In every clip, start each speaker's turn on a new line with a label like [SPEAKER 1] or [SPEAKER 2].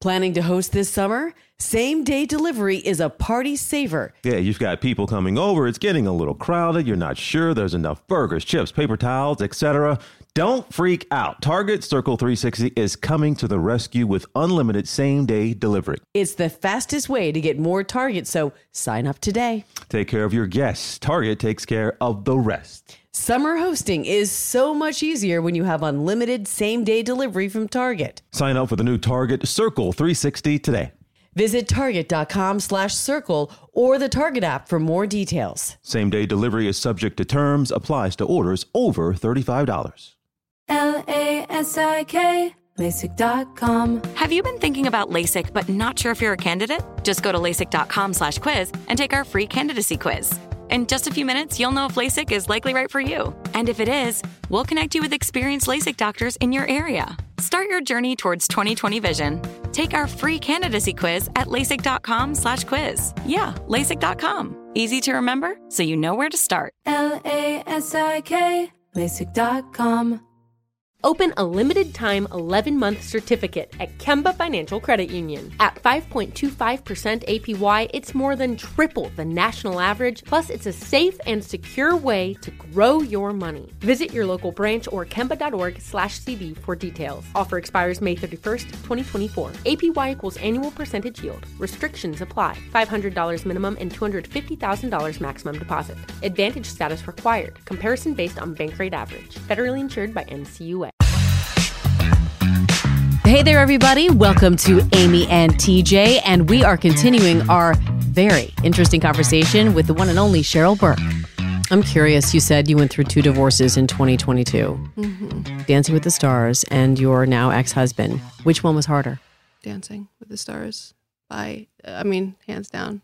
[SPEAKER 1] Planning to host this summer? Same-day delivery is a party saver.
[SPEAKER 2] Yeah, you've got people coming over. It's getting a little crowded. You're not sure there's enough burgers, chips, paper towels, etc. Don't freak out. Target Circle 360 is coming to the rescue with unlimited same-day delivery.
[SPEAKER 1] It's the fastest way to get more Target, so sign up today.
[SPEAKER 2] Take care of your guests. Target takes care of the rest.
[SPEAKER 1] Summer hosting is so much easier when you have unlimited same-day delivery from Target.
[SPEAKER 2] Sign up for the new Target Circle 360 today.
[SPEAKER 1] Visit target.com/circle or the Target app for more details.
[SPEAKER 2] Same-day delivery is subject to terms, applies to orders over $35.
[SPEAKER 3] LASIK, LASIK.com.
[SPEAKER 4] Have you been thinking about LASIK but not sure if you're a candidate? Just go to LASIK.com/quiz and take our free candidacy quiz. In just a few minutes, you'll know if LASIK is likely right for you. And if it is, we'll connect you with experienced LASIK doctors in your area. Start your journey towards 20/20 vision. Take our free candidacy quiz at LASIK.com/quiz. Yeah, LASIK.com. Easy to remember, so you know where to start.
[SPEAKER 3] LASIK, LASIK.com.
[SPEAKER 5] Open a limited-time 11-month certificate at Kemba Financial Credit Union. At 5.25% APY, it's more than triple the national average, plus it's a safe and secure way to grow your money. Visit your local branch or kemba.org/cb for details. Offer expires May 31st, 2024. APY equals annual percentage yield. Restrictions apply. $500 minimum and $250,000 maximum deposit. Advantage status required. Comparison based on bank rate average. Federally insured by NCUA.
[SPEAKER 1] Hey there, everybody. Welcome to Amy and TJ, and we are continuing our very interesting conversation with the one and only Cheryl Burke. I'm curious, you said you went through 2 divorces in 2022.
[SPEAKER 6] Mm-hmm.
[SPEAKER 1] Dancing with the Stars and your now ex-husband. Which one was harder?
[SPEAKER 6] Dancing with the Stars hands down.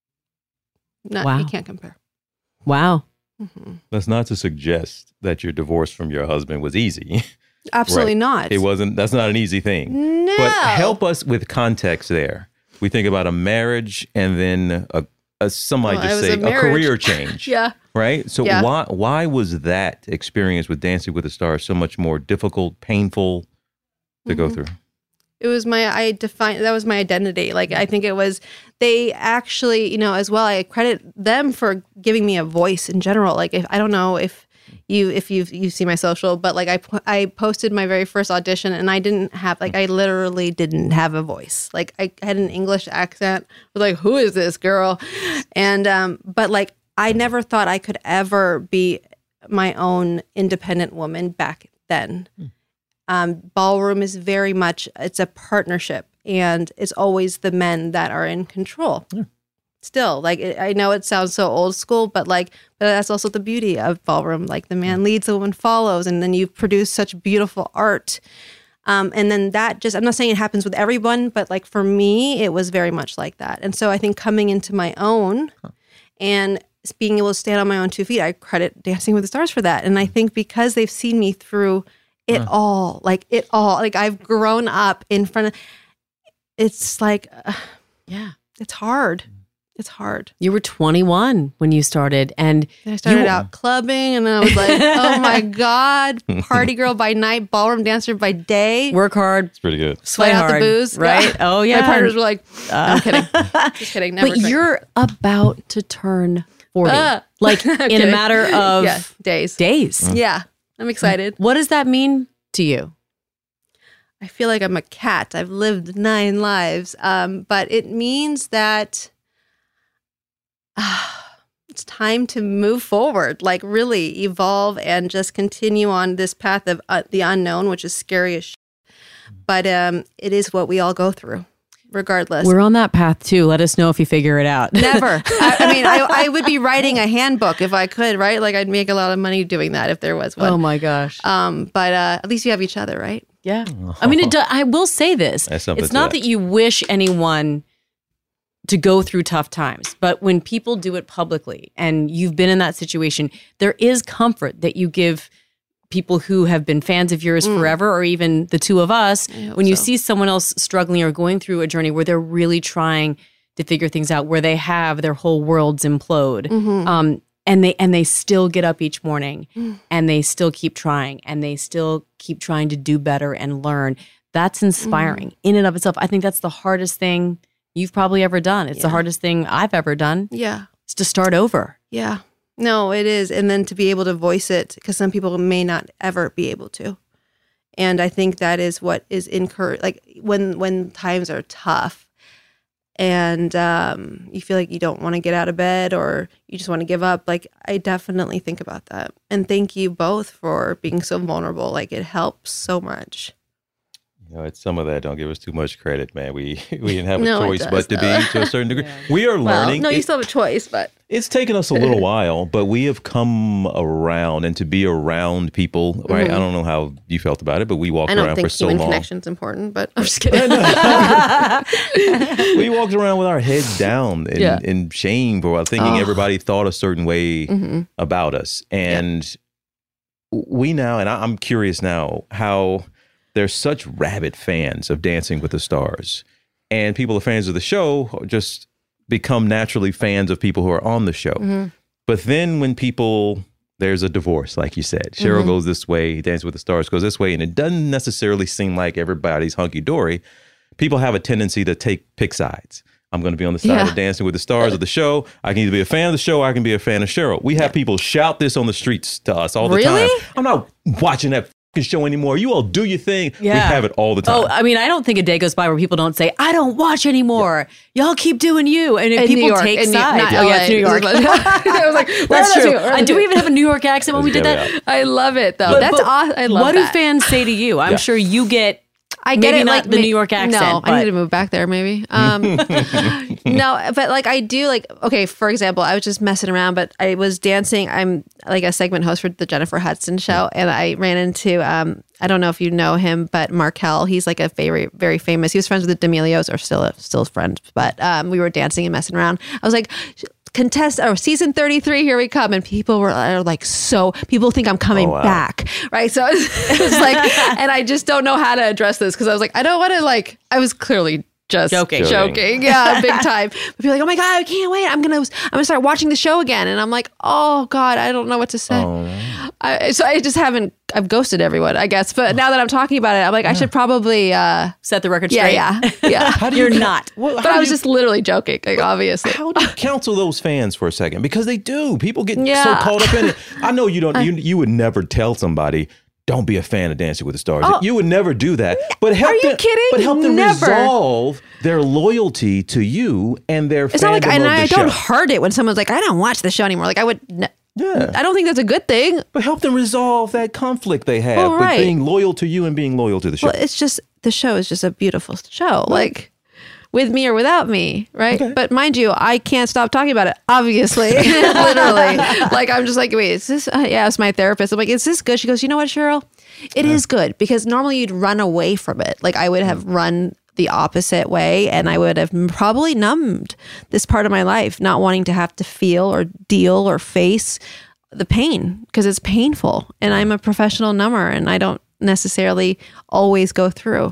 [SPEAKER 1] Wow.
[SPEAKER 6] You can't compare.
[SPEAKER 1] Wow.
[SPEAKER 6] Mm-hmm.
[SPEAKER 7] That's not to suggest that your divorce from your husband was easy.
[SPEAKER 6] Absolutely
[SPEAKER 7] Right.
[SPEAKER 6] not.
[SPEAKER 7] It wasn't. That's not an easy thing.
[SPEAKER 6] No.
[SPEAKER 7] But help us with context there. We think about a marriage and then some might just say a career change.
[SPEAKER 6] Yeah.
[SPEAKER 7] Right? So
[SPEAKER 6] Yeah.
[SPEAKER 7] why was that experience with Dancing with the Stars so much more difficult, painful to go through?
[SPEAKER 6] It was that was my identity. Like, I think it was, they actually, as well, I credit them for giving me a voice in general. Like, I don't know if you see my social, but like I posted my very first audition and I literally didn't have a voice. Like, I had an English accent. I was like, who is this girl? And, but like, I never thought I could ever be my own independent woman back then. Ballroom is very much, it's a partnership, and it's always the men that are in control. Yeah. Still, like, I know it sounds so old school, but that's also the beauty of ballroom. Like, the man leads, the woman follows, and then you produce such beautiful art. And then that I'm not saying it happens with everyone, but like for me, it was very much like that. And so I think coming into my own and being able to stand on my own 2 feet, I credit Dancing with the Stars for that. And I think because they've seen me through it all, like I've grown up in front of, it's like, it's hard. It's hard.
[SPEAKER 1] You were 21 when you started, and
[SPEAKER 6] I started out clubbing, and I was like, oh my God, party girl by night, ballroom dancer by day.
[SPEAKER 1] Work hard.
[SPEAKER 7] It's pretty good.
[SPEAKER 1] Sweat
[SPEAKER 6] out
[SPEAKER 1] hard,
[SPEAKER 6] the booze.
[SPEAKER 1] right?
[SPEAKER 6] Yeah.
[SPEAKER 1] Oh, yeah.
[SPEAKER 6] My partners were like, I'm kidding. Just kidding. Never
[SPEAKER 1] But
[SPEAKER 6] drink.
[SPEAKER 1] you're about to turn 40. Like, in a matter of
[SPEAKER 6] days.
[SPEAKER 1] Yeah.
[SPEAKER 6] I'm excited.
[SPEAKER 1] What does that mean to you?
[SPEAKER 6] I feel like I'm a cat. I've lived 9 lives. But it means that it's time to move forward, like really evolve and just continue on this path of the unknown, which is scary as shit. But it is what we all go through, regardless.
[SPEAKER 1] We're on that path too. Let us know if you figure it out.
[SPEAKER 6] Never. I would be writing a handbook if I could, right? Like, I'd make a lot of money doing that if there was one.
[SPEAKER 1] Oh my gosh.
[SPEAKER 6] But at least you have each other, right?
[SPEAKER 1] Yeah. I mean, I will say this. It's not that you wish anyone to go through tough times, but when people do it publicly and you've been in that situation, there is comfort that you give people who have been fans of yours forever, or even the two of us, when you see someone else struggling or going through a journey where they're really trying to figure things out, where they have their whole worlds implode. And they still get up each morning and they still keep trying and they still keep trying to do better and learn. That's inspiring in and of itself. I think that's the hardest thing you've probably ever done. It's the hardest thing I've ever done.
[SPEAKER 6] Yeah.
[SPEAKER 1] It's to start over.
[SPEAKER 6] Yeah. No, it is. And then to be able to voice it, because some people may not ever be able to. And I think that is what is encouraged. Like when times are tough and you feel like you don't want to get out of bed or you just want to give up, like I definitely think about that. And thank you both for being so vulnerable. Like it helps so much.
[SPEAKER 7] You know, it's some of that. Don't give us too much credit, man. We didn't have a choice but to be to a certain degree. Yeah. We are learning.
[SPEAKER 6] No, you still have a choice, but
[SPEAKER 7] it's taken us a little while, but we have come around, and to be around people, right? I don't know how you felt about it, but we walked around for so long. I don't think human
[SPEAKER 6] connection's important, but I'm just kidding.
[SPEAKER 7] We walked around with our heads down in shame for thinking everybody thought a certain way about us. And we now, and I'm curious now, how there's such rabid fans of Dancing with the Stars, and people are fans of the show just become naturally fans of people who are on the show. But then when there's a divorce, like you said, Cheryl goes this way, Dancing with the Stars goes this way, and it doesn't necessarily seem like everybody's hunky-dory. People have a tendency to pick sides. I'm going to be on the side of Dancing with the Stars of the show. I can either be a fan of the show or I can be a fan of Cheryl. We have people shout this on the streets to us all the time. I'm not watching that show anymore. You all do your thing. Yeah. We have it all the time.
[SPEAKER 1] Oh, I mean, I don't think a day goes by where people don't say, I don't watch anymore. Y'all keep doing you. And if people take sides.
[SPEAKER 6] It's New York. I was like,
[SPEAKER 1] that's true. Do we even have a New York accent when we did that?
[SPEAKER 6] I love it, though. That's awesome. I love
[SPEAKER 1] what do fans say to you? I'm sure you get...
[SPEAKER 6] I get
[SPEAKER 1] maybe
[SPEAKER 6] it,
[SPEAKER 1] not the New York accent.
[SPEAKER 6] No, I need to move back there maybe. No, but like I do like, okay, for example, I was just messing around, but I was dancing. I'm like a segment host for the Jennifer Hudson show. And I ran into, I don't know if you know him, but Markel, he's like a very, very famous, he was friends with the D'Amelios, or still friends, but we were dancing and messing around. I was like, season 33, here we come, and people are like, so people think I'm coming back, right? So it's like, and I just don't know how to address this because I was like, I don't want to like, I was clearly just joking, yeah, big time. But people are like, oh my god, I can't wait, I'm gonna start watching the show again, and I'm like, oh god, I don't know what to say. So I just haven't. I've ghosted everyone, I guess. But now that I'm talking about it, I'm like, I should probably
[SPEAKER 1] set the record straight.
[SPEAKER 6] Yeah.
[SPEAKER 1] How do you're not?
[SPEAKER 6] But I was just literally joking, like, obviously.
[SPEAKER 7] How do you counsel those fans for a second? Because they do. People get so caught up in it. I know you don't. You would never tell somebody, don't be a fan of Dancing with the Stars. You would never do that. But help
[SPEAKER 6] Are you kidding?
[SPEAKER 7] But help them resolve their loyalty to you and their fandom
[SPEAKER 6] It's not like, and I
[SPEAKER 7] show.
[SPEAKER 6] don't hurt it when someone's like, I don't watch the show anymore. Like I would.
[SPEAKER 7] Yeah.
[SPEAKER 6] I don't think that's a good thing.
[SPEAKER 7] But help them resolve that conflict they have with being loyal to you and being loyal to the show.
[SPEAKER 6] Well, it's just, the show is just a beautiful show. Like, with me or without me, right? Okay. But mind you, I can't stop talking about it, obviously. Literally. Like, I'm just like, wait, is this, it's my therapist. I'm like, is this good? She goes, you know what, Cheryl? It is good, because normally you'd run away from it. Like, I would have run the opposite way, and I would have probably numbed this part of my life, not wanting to have to feel or deal or face the pain, because it's painful. And I'm a professional number, and I don't necessarily always go through,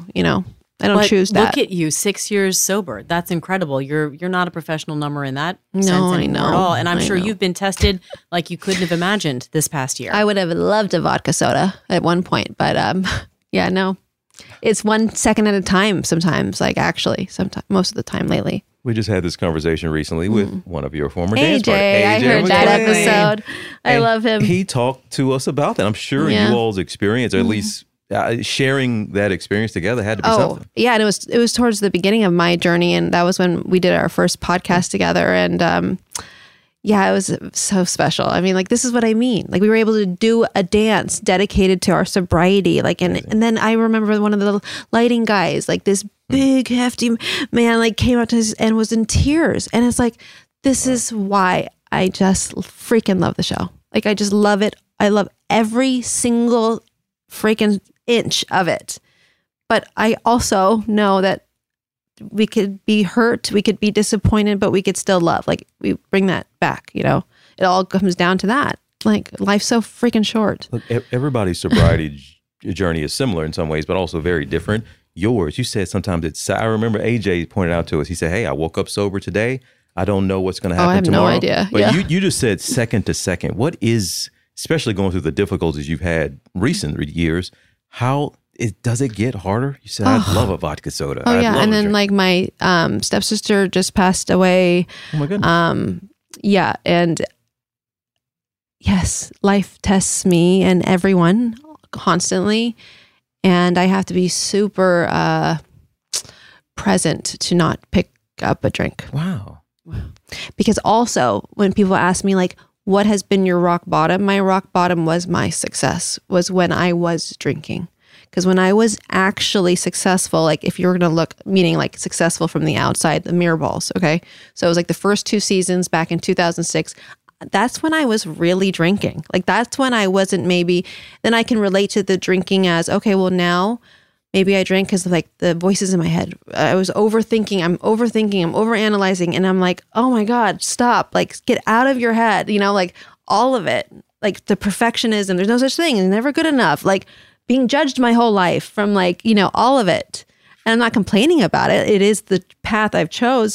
[SPEAKER 6] I don't choose that.
[SPEAKER 1] Look at you, 6 years sober. That's incredible. You're not a professional number in that sense
[SPEAKER 6] anymore
[SPEAKER 1] at all. And I'm sure you've been tested like you couldn't have imagined this past year.
[SPEAKER 6] I would have loved a vodka soda at one point, but yeah, no. It's 1 second at a time sometimes, most of the time lately.
[SPEAKER 7] We just had this conversation recently with one of your former dance partners.
[SPEAKER 6] I heard that episode. I love him.
[SPEAKER 7] He talked to us about that. I'm sure you all's experience, or at least sharing that experience together, had to be something.
[SPEAKER 6] Yeah, and it was towards the beginning of my journey, and that was when we did our first podcast together, and yeah, it was so special. I mean, like, this is what I mean. Like, we were able to do a dance dedicated to our sobriety. Like, and then I remember one of the lighting guys, like this big, hefty man, like came up to us and was in tears. And it's like, this is why I just freaking love the show. Like, I just love it. I love every single freaking inch of it. But I also know that we could be hurt, we could be disappointed, but we could still love. Like, we bring that back, It all comes down to that. Like, life's so freaking short.
[SPEAKER 7] Look, everybody's sobriety journey is similar in some ways, but also very different. Yours, you said sometimes I remember AJ pointed out to us, he said, hey, I woke up sober today. I don't know what's going to happen tomorrow.
[SPEAKER 6] I have no idea.
[SPEAKER 7] But you just said second to second. What is, especially going through the difficulties you've had recent years, how does it get harder? You said, I love a vodka soda.
[SPEAKER 6] Oh, yeah. And then like my stepsister just passed away.
[SPEAKER 7] Oh, my goodness.
[SPEAKER 6] Yeah. And yes, life tests me and everyone constantly. And I have to be super present to not pick up a drink.
[SPEAKER 7] Wow.
[SPEAKER 6] Because also when people ask me like, what has been your rock bottom? My rock bottom was my success, was when I was drinking. Because when I was actually successful, like if you're going to look, meaning like successful from the outside, the mirror balls, okay? So it was like the first 2 seasons back in 2006. That's when I was really drinking. Like that's when I wasn't then I can relate to the drinking as, okay, well now maybe I drink because of like the voices in my head. I was overthinking, I'm overanalyzing. And I'm like, oh my God, stop. Like get out of your head, like all of it. Like the perfectionism, there's no such thing. It's never good enough. Like being judged my whole life from like, all of it. And I'm not complaining about it. It is the path I've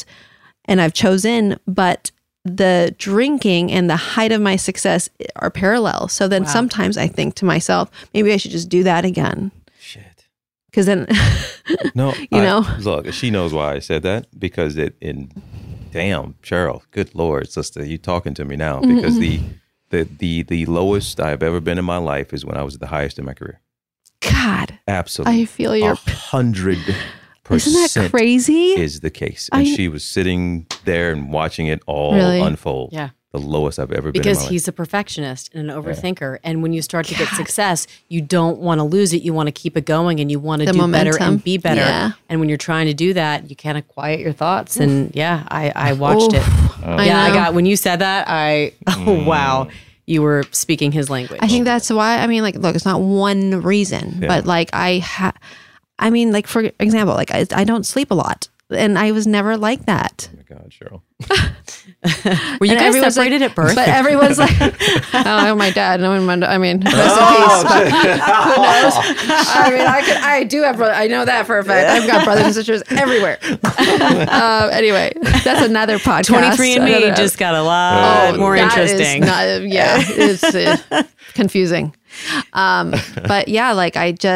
[SPEAKER 6] chosen, but the drinking and the height of my success are parallel. So then sometimes I think to myself, maybe I should just do that again.
[SPEAKER 7] Shit.
[SPEAKER 6] Because then,
[SPEAKER 7] no, look, she knows why I said that because damn, Cheryl, good Lord, sister, you talking to me now because the lowest I've ever been in my life is when I was at the highest in my career.
[SPEAKER 6] God,
[SPEAKER 7] absolutely.
[SPEAKER 6] I feel your
[SPEAKER 7] 100%.
[SPEAKER 6] Isn't that crazy?
[SPEAKER 7] Is the case. And she was sitting there and watching it all unfold.
[SPEAKER 1] Yeah.
[SPEAKER 7] The lowest I've ever been in my
[SPEAKER 1] Because
[SPEAKER 7] life.
[SPEAKER 1] he's a perfectionist and an overthinker. And when you start to get success, you don't want to lose it. You want to keep it going and you want to do better and be better. Yeah. And when you're trying to do that, you kind of quiet your thoughts. And I watched it. I got, when you said that, wow, you were speaking his language.
[SPEAKER 6] I think that's why, look, it's not one reason, but like for example, like I don't sleep a lot and I was never like that.
[SPEAKER 7] Oh my God, Cheryl.
[SPEAKER 1] Were you guys separated at birth?
[SPEAKER 6] But everyone's like, oh, my dad. Rest in peace. But who knows? I do have brothers. I know that for a fact. I've got brothers and sisters everywhere. Anyway, that's another podcast.
[SPEAKER 1] 23andMe just got a lot more interesting.
[SPEAKER 6] It's confusing. But yeah, like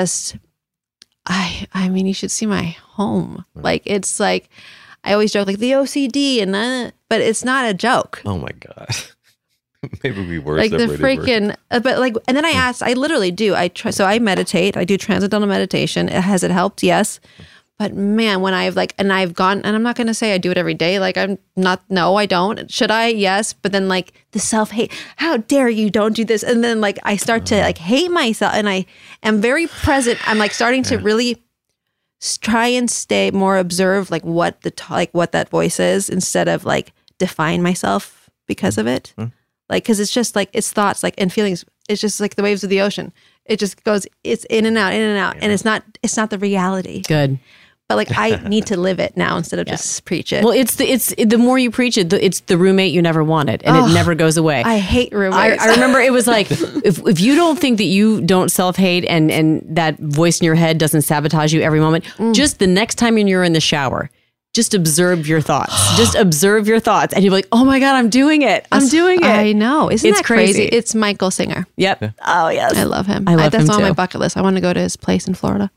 [SPEAKER 6] you should see my home. Like, it's like, I always joke like the OCD but it's not a joke.
[SPEAKER 7] Oh my God. Maybe we were
[SPEAKER 6] like the freaking, but like, and then I literally do. So I meditate. I do transcendental meditation. Has it helped? Yes. But man, when I've gone, and I'm not going to say I do it every day. Like no, I don't. Should I? Yes. But then like the self-hate, how dare you don't do this? And then like, I start to like hate myself and I am very present. I'm like starting to really try and stay more observed, like what that voice is instead of like define myself because of it. Like, cause it's just like, it's thoughts like, and feelings. It's just like the waves of the ocean. It just goes, it's in and out. And it's not the reality.
[SPEAKER 1] Good.
[SPEAKER 6] But like, I need to live it now instead of just preach it.
[SPEAKER 1] Well, it's the more you preach it, it's the roommate you never wanted, and it never goes away.
[SPEAKER 6] I hate roommates.
[SPEAKER 1] I remember it was like, if you don't think that you don't self-hate and that voice in your head doesn't sabotage you every moment, just the next time you're in the shower, just observe your thoughts. Just observe your thoughts, and you're like, oh my God, I'm doing it. I'm doing it.
[SPEAKER 6] I know. Isn't that crazy? It's Michael Singer.
[SPEAKER 1] Yep. Yeah. Oh yes,
[SPEAKER 6] I love him.
[SPEAKER 1] That's
[SPEAKER 6] on my bucket list. I want to go to his place in Florida.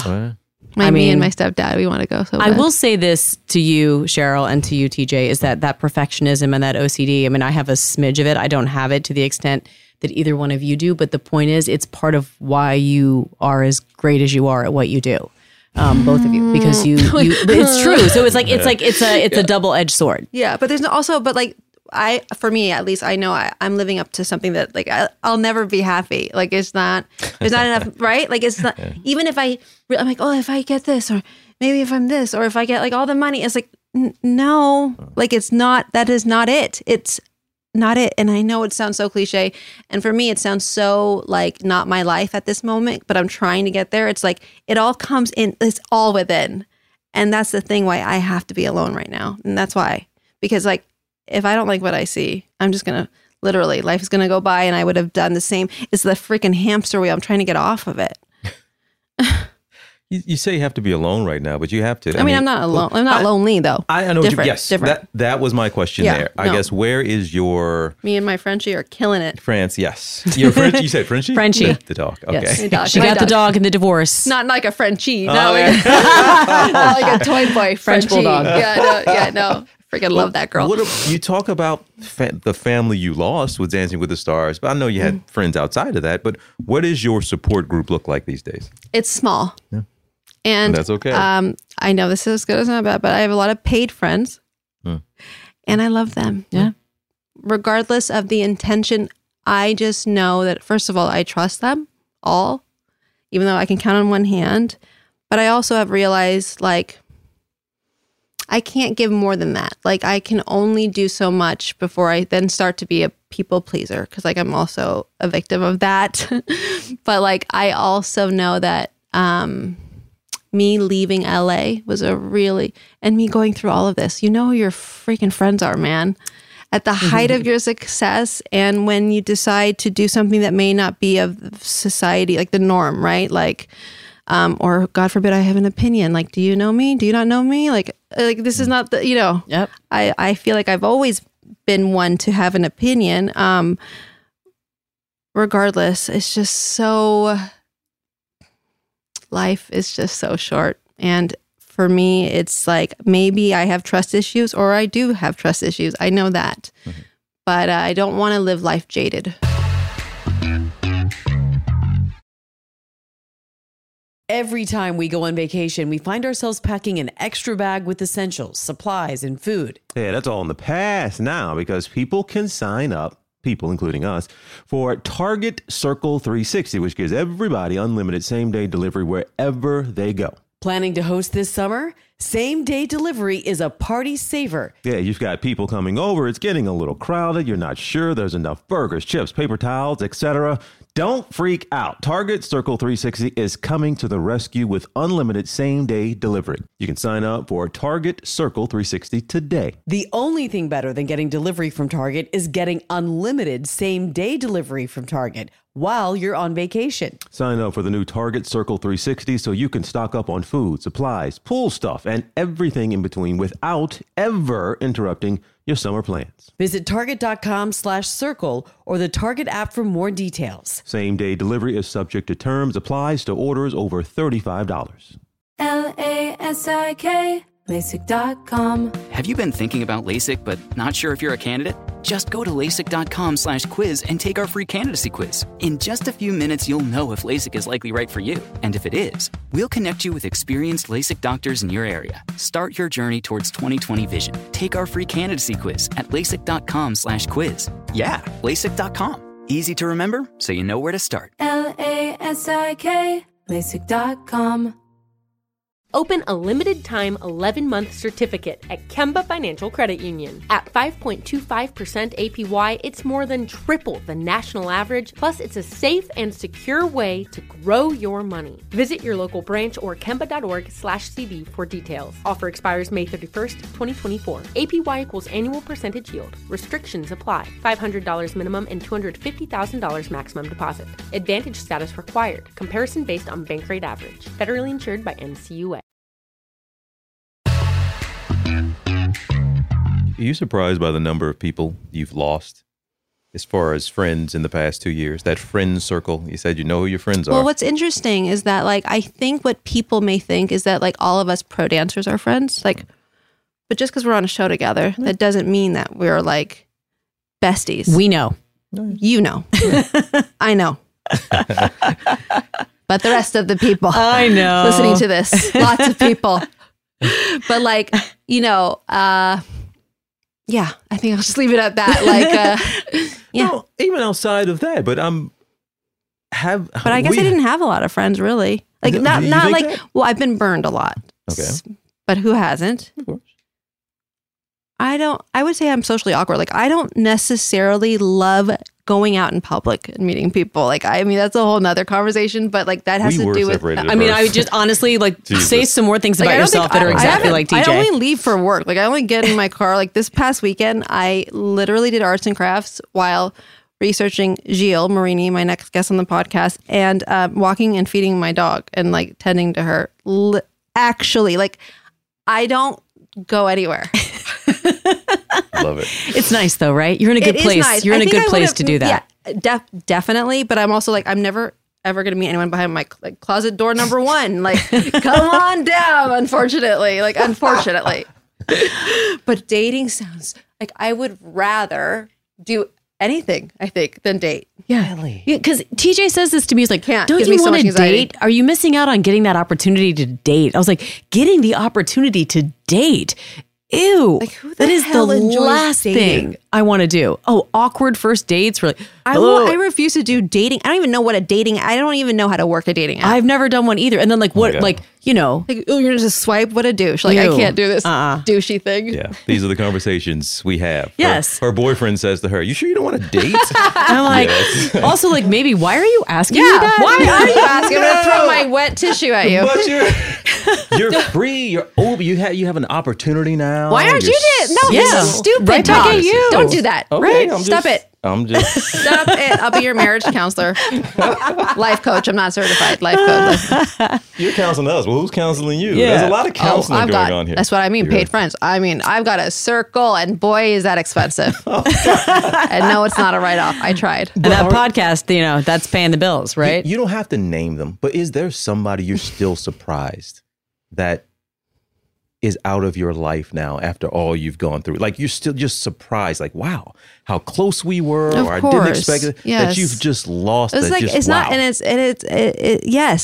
[SPEAKER 6] Me and my stepdad, we want to go. So
[SPEAKER 1] I will say this to you, Cheryl, and to you, TJ, is that perfectionism and that OCD, I have a smidge of it. I don't have it to the extent that either one of you do. But the point is, it's part of why you are as great as you are at what you do. Both of you, because you it's true. So it's a double-edged sword.
[SPEAKER 6] Yeah. But for me, at least, I know I'm living up to something that like I'll never be happy. Like there's not enough, right? Like it's not, even if I'm like, oh, if I get this, or maybe if I'm this, or if I get like all the money, it's like, no, like that is not it. It's not it. And I know it sounds so cliche. And for me, it sounds so like not my life at this moment, but I'm trying to get there. It's like, it all comes in, it's all within. And that's the thing why I have to be alone right now. And that's why, because like, if I don't like what I see, I'm just going to literally, life is going to go by and I would have done the same. It's the freaking hamster wheel. I'm trying to get off of it.
[SPEAKER 7] You say you have to be alone right now, but you have to.
[SPEAKER 6] I mean, I'm not alone. I'm not lonely though.
[SPEAKER 7] I know.
[SPEAKER 6] Different.
[SPEAKER 7] Yes,
[SPEAKER 6] different.
[SPEAKER 7] That was my question there. I guess where is your...
[SPEAKER 6] Me and my Frenchie are killing it.
[SPEAKER 7] France, yes. Your Frenchie, you said Frenchie?
[SPEAKER 1] Frenchie.
[SPEAKER 7] The dog, okay.
[SPEAKER 6] Yes, dog.
[SPEAKER 1] She got the dog in the divorce.
[SPEAKER 6] Not like a Frenchie. Not like a toy boy
[SPEAKER 1] French
[SPEAKER 6] Frenchie.
[SPEAKER 1] bulldog.
[SPEAKER 6] No. Freaking love that girl.
[SPEAKER 7] You talk about the family you lost with Dancing with the Stars, but I know you had friends outside of that, but what does your support group look like these days?
[SPEAKER 6] It's small. Yeah. And
[SPEAKER 7] that's okay.
[SPEAKER 6] I know this is as good as not bad, but I have a lot of paid friends and I love them.
[SPEAKER 1] Yeah.
[SPEAKER 6] Regardless of the intention, I just know that, first of all, I trust them all, even though I can count on one hand. But I also have realized, like, I can't give more than that. Like, I can only do so much before I then start to be a people pleaser, because, like, I'm also a victim of that. But, like, I also know that me leaving LA was and me going through all of this, you know who your freaking friends are, man. At the height of your success, and when you decide to do something that may not be of society, like the norm, right? Like, or God forbid, I have an opinion. Like, do you know me? Do you not know me? Like this is not the,
[SPEAKER 1] Yep.
[SPEAKER 6] I feel like I've always been one to have an opinion. Regardless, it's just so, life is just so short. And for me, it's like, maybe I have trust issues, or I do have trust issues. I know that. But I don't want to live life jaded.
[SPEAKER 1] Every time we go on vacation, we find ourselves packing an extra bag with essentials, supplies, and food.
[SPEAKER 2] Yeah, that's all in the past now, because people can sign up, people including us, for Target Circle 360, which gives everybody unlimited same-day delivery wherever they go.
[SPEAKER 1] Planning to host this summer? Same-day delivery is a party saver.
[SPEAKER 2] Yeah, you've got people coming over. It's getting a little crowded. You're not sure there's enough burgers, chips, paper towels, etc. Don't freak out. Target Circle 360 is coming to the rescue with unlimited same-day delivery. You can sign up for Target Circle 360 today.
[SPEAKER 1] The only thing better than getting delivery from Target is getting unlimited same-day delivery from Target while you're on vacation.
[SPEAKER 2] Sign up for the new Target Circle 360 so you can stock up on food, supplies, pool stuff, and everything in between without ever interrupting your summer plans.
[SPEAKER 1] Visit target.com/circle or the Target app for more details.
[SPEAKER 2] Same-day delivery is subject to terms, applies to orders over $35.
[SPEAKER 3] LASIK, LASIK.com.
[SPEAKER 8] Have you been thinking about LASIK but not sure if you're a candidate? Just go to LASIK.com/quiz and take our free candidacy quiz. In just a few minutes, you'll know if LASIK is likely right for you. And if it is, we'll connect you with experienced LASIK doctors in your area. Start your journey towards 20/20 vision. Take our free candidacy quiz at LASIK.com/quiz. Yeah, LASIK.com. Easy to remember, so you know where to start.
[SPEAKER 3] LASIK, LASIK.com.
[SPEAKER 5] Open a limited-time 11-month certificate at Kemba Financial Credit Union. At 5.25% APY, it's more than triple the national average, plus it's a safe and secure way to grow your money. Visit your local branch or kemba.org/CD for details. Offer expires May 31st, 2024. APY equals annual percentage yield. Restrictions apply. $500 minimum and $250,000 maximum deposit. Advantage status required. Comparison based on bank rate average. Federally insured by NCUA.
[SPEAKER 7] Are you surprised by the number of people you've lost as far as friends in the past 2 years? That friend circle, you said you know who your friends are.
[SPEAKER 6] Well, what's interesting is that, like, I think what people may think is that, like, all of us pro dancers are friends. Like, but just because we're on a show together, that doesn't mean that we're, like, besties.
[SPEAKER 1] We know.
[SPEAKER 6] You know. I know. But the rest of the people.
[SPEAKER 1] I know.
[SPEAKER 6] Listening to this. Lots of people. But, like, yeah, I think I'll just leave it at that. Like, yeah.
[SPEAKER 7] No, even outside of that, but
[SPEAKER 6] But I guess I didn't have a lot of friends, really. Like, not like that? Well, I've been burned a lot.
[SPEAKER 7] Okay.
[SPEAKER 6] But who hasn't?
[SPEAKER 7] Of course.
[SPEAKER 6] I would say I'm socially awkward. Like, I don't necessarily love going out in public and meeting people. Like, I mean, that's a whole nother conversation, but, like, that has to do with,
[SPEAKER 1] I mean, I would just honestly, like, say some more things about yourself that are exactly like TJ.
[SPEAKER 6] I only leave for work. Like, I only get in my car. Like, this past weekend, I literally did arts and crafts while researching Gilles Marini, my next guest on the podcast, and walking and feeding my dog and like tending to her. Actually, like I don't go anywhere.
[SPEAKER 7] Love it.
[SPEAKER 1] It's nice though, right? You're in a good place.
[SPEAKER 6] Nice.
[SPEAKER 1] You're in a good place to do that.
[SPEAKER 6] Yeah, definitely. But I'm also like, I'm never ever going to meet anyone behind my closet door number 1. Like, come on down, unfortunately. But dating sounds like I would rather do anything, I think, than date.
[SPEAKER 1] Yeah. Because TJ says this to me. He's like, don't
[SPEAKER 6] Gives
[SPEAKER 1] you
[SPEAKER 6] me so
[SPEAKER 1] want
[SPEAKER 6] much
[SPEAKER 1] to
[SPEAKER 6] anxiety.
[SPEAKER 1] date? Are you missing out on getting that opportunity to date? I was like, getting the opportunity to date? Ew.
[SPEAKER 6] Like, who the
[SPEAKER 1] that is the
[SPEAKER 6] hell enjoys
[SPEAKER 1] last
[SPEAKER 6] dating?
[SPEAKER 1] thing I want to do. Oh, awkward first dates. We're like,
[SPEAKER 6] I refuse to do dating. I don't even know what I don't even know how to work a dating app.
[SPEAKER 1] I've never done one either. And then like, what, like, you know.
[SPEAKER 6] Like, oh, you're just swipe? What a douche. Like,
[SPEAKER 1] Ew.
[SPEAKER 6] I can't do this douchey thing.
[SPEAKER 7] Yeah, these are the conversations we have.
[SPEAKER 1] Yes.
[SPEAKER 7] Her boyfriend says to her, "You sure you don't want to date?"
[SPEAKER 1] I'm like, also like, maybe, why are you asking me
[SPEAKER 6] Yeah,
[SPEAKER 1] that?
[SPEAKER 6] why are you asking? I'm going to throw my wet tissue at you.
[SPEAKER 7] But you're free. You're open. You have an opportunity now.
[SPEAKER 6] Why aren't you doing it? No,
[SPEAKER 1] Yeah.
[SPEAKER 6] this is stupid.
[SPEAKER 1] Right back
[SPEAKER 6] talk.
[SPEAKER 1] at you.
[SPEAKER 6] Don't do that.
[SPEAKER 7] Okay,
[SPEAKER 6] Right? Stop it.
[SPEAKER 7] I'm just.
[SPEAKER 6] Stop it. I'll be your marriage counselor. Life coach. I'm not certified. Life coach.
[SPEAKER 7] You're counseling us. Well, who's counseling you?
[SPEAKER 1] Yeah.
[SPEAKER 7] There's a lot of counseling
[SPEAKER 6] I've
[SPEAKER 7] going
[SPEAKER 6] got,
[SPEAKER 7] on here.
[SPEAKER 6] That's what I mean. Paid friends. I mean, I've got a circle, and boy, is that expensive. And no, it's not a write-off. I tried.
[SPEAKER 1] And that podcast, you know, that's paying the bills, right?
[SPEAKER 7] You don't have to name them, but is there somebody you're still surprised that is out of your life now after all you've gone through? Like, you're still just surprised, like, wow, how close we were,
[SPEAKER 6] Of
[SPEAKER 7] or I
[SPEAKER 6] course.
[SPEAKER 7] didn't expect it,
[SPEAKER 6] Yes.
[SPEAKER 7] that you've just lost.
[SPEAKER 6] It's
[SPEAKER 7] that
[SPEAKER 6] like,
[SPEAKER 7] just,
[SPEAKER 6] it's
[SPEAKER 7] wow.
[SPEAKER 6] not, and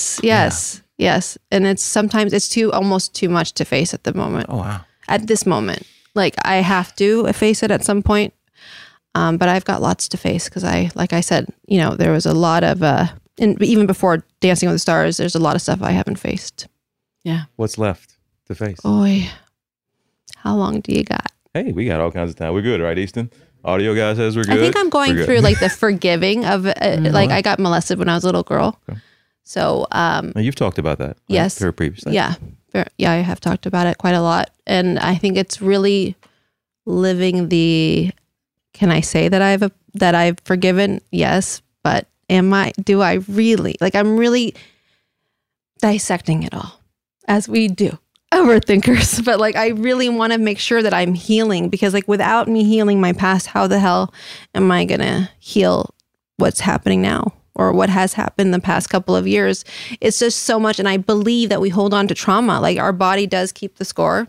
[SPEAKER 6] yes. And it's sometimes it's almost too much to face at the moment.
[SPEAKER 7] Oh, wow.
[SPEAKER 6] At this moment, like I have to face it at some point. But I've got lots to face because like I said, you know, there was a lot of, and even before Dancing with the Stars, there's a lot of stuff I haven't faced.
[SPEAKER 1] Yeah.
[SPEAKER 7] What's left to face?
[SPEAKER 6] Boy, how long do you got?
[SPEAKER 7] Hey, we got all kinds of time. We're good, right, Easton? Audio guy says we're good.
[SPEAKER 6] I think I'm going
[SPEAKER 7] We're good.
[SPEAKER 6] through like the forgiving of, like I got molested when I was a little girl.
[SPEAKER 7] Okay.
[SPEAKER 6] So,
[SPEAKER 7] Now, you've talked about that. Right?
[SPEAKER 6] Yes.
[SPEAKER 7] Very previously.
[SPEAKER 6] yeah, I have talked about it quite a lot. And I think it's really living can I say that I've forgiven? Yes. But do I really, like, I'm really dissecting it all as we do overthinkers, but like, I really want to make sure that I'm healing, because like without me healing my past, how the hell am I going to heal what's happening now? Or what has happened the past couple of years. It's just so much. And I believe that we hold on to trauma. Like our body does keep the score.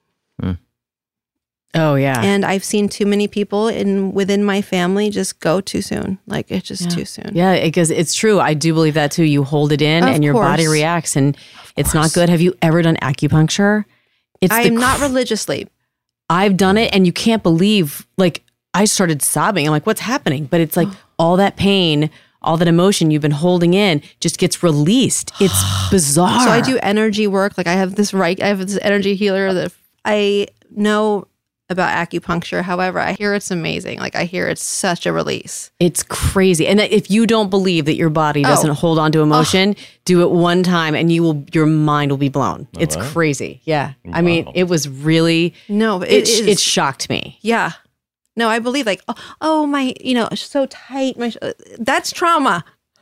[SPEAKER 1] Oh, yeah.
[SPEAKER 6] And I've seen too many people within my family just go too soon. Like it's just too soon.
[SPEAKER 1] Yeah, because it's true. I do believe that too. You hold it in
[SPEAKER 6] Of
[SPEAKER 1] and your body
[SPEAKER 6] course.
[SPEAKER 1] reacts, and it's not good. Have you ever done acupuncture?
[SPEAKER 6] I'm not religiously.
[SPEAKER 1] I've done it, and you can't believe, like, I started sobbing. I'm like, what's happening? But it's like all that pain, all that emotion you've been holding in just gets released. It's bizarre.
[SPEAKER 6] So I do energy work. Like I have this energy healer that I know about acupuncture. However, I hear it's amazing. Like I hear it's such a release.
[SPEAKER 1] It's crazy. And that if you don't believe that your body doesn't hold on to emotion, do it one time and your mind will be blown. It's crazy. Yeah. I mean, it was really,
[SPEAKER 6] No, but
[SPEAKER 1] it shocked me.
[SPEAKER 6] Yeah. No, I believe like, oh my, so tight. That's trauma.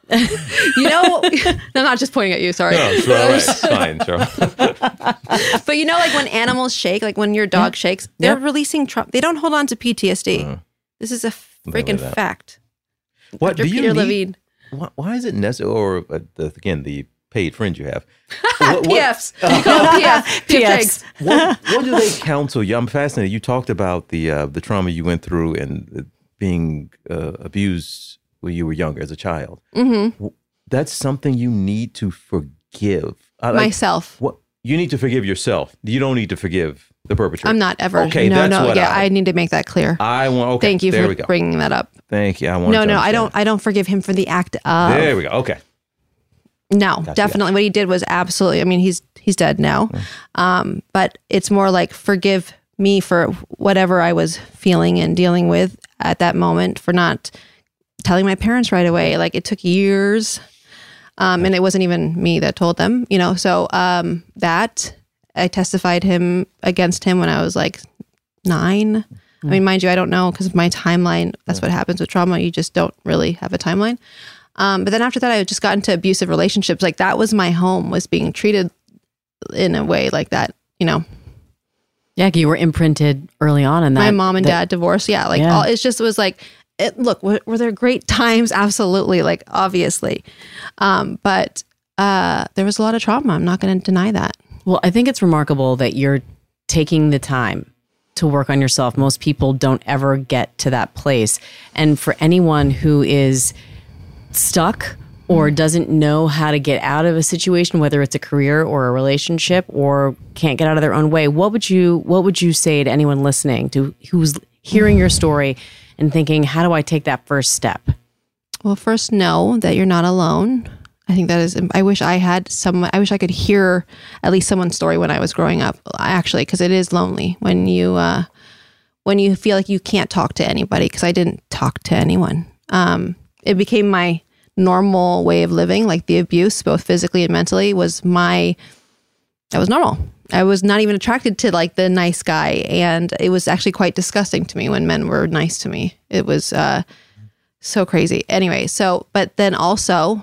[SPEAKER 6] I'm not just pointing at you, sorry.
[SPEAKER 7] No, it's right. It's fine, sure.
[SPEAKER 6] But like when animals shake, like when your dog shakes, they're releasing trauma. They don't hold on to PTSD. This is a freaking fact.
[SPEAKER 7] What
[SPEAKER 6] After
[SPEAKER 7] do you
[SPEAKER 6] Peter
[SPEAKER 7] need?
[SPEAKER 6] Levine.
[SPEAKER 7] Why is it necessary? Or again, the paid friend you have.
[SPEAKER 6] PFs. You call them PFs.
[SPEAKER 7] What do they counsel you? I'm fascinated. You talked about the trauma you went through and being abused when you were younger as a child. Mm-hmm. That's something you need to forgive.
[SPEAKER 6] Myself.
[SPEAKER 7] What you need to forgive yourself. You don't need to forgive the perpetrator.
[SPEAKER 6] I'm not ever.
[SPEAKER 7] Okay,
[SPEAKER 6] no.
[SPEAKER 7] what
[SPEAKER 6] I need to make that clear.
[SPEAKER 7] Okay,
[SPEAKER 6] Thank you for bringing that up.
[SPEAKER 7] Thank you.
[SPEAKER 6] I don't forgive him for the act of.
[SPEAKER 7] There we go. Okay.
[SPEAKER 6] No, definitely. What he did was absolutely. I mean, he's dead now. But it's more like forgive me for whatever I was feeling and dealing with at that moment, for not telling my parents right away. Like it took years, and it wasn't even me that told them. So that I testified against him when I was like 9. I mean, mind you, I don't know because of my timeline. That's what happens with trauma. You just don't really have a timeline. But then after that, I just got into abusive relationships. Like that was my home, was being treated in a way like that, you know.
[SPEAKER 1] Yeah, you were imprinted early on in that.
[SPEAKER 6] My mom and dad divorced. Yeah, like all, it just was like, look, were there great times? Absolutely, like obviously. But there was a lot of trauma. I'm not going to deny that.
[SPEAKER 1] Well, I think it's remarkable that you're taking the time to work on yourself. Most people don't ever get to that place. And for anyone who is stuck or doesn't know how to get out of a situation, whether it's a career or a relationship or can't get out of their own way, what would you say to anyone listening to who's hearing your story and thinking, how do I take that first step?
[SPEAKER 6] Well, first, know that you're not alone. I think that is, I wish I could hear at least someone's story when I was growing up, actually, because it is lonely when you feel like you can't talk to anybody, because I didn't talk to anyone. It became my normal way of living, like the abuse, both physically and mentally, that was normal. I was not even attracted to like the nice guy. And it was actually quite disgusting to me when men were nice to me. It was so crazy. Anyway, but then also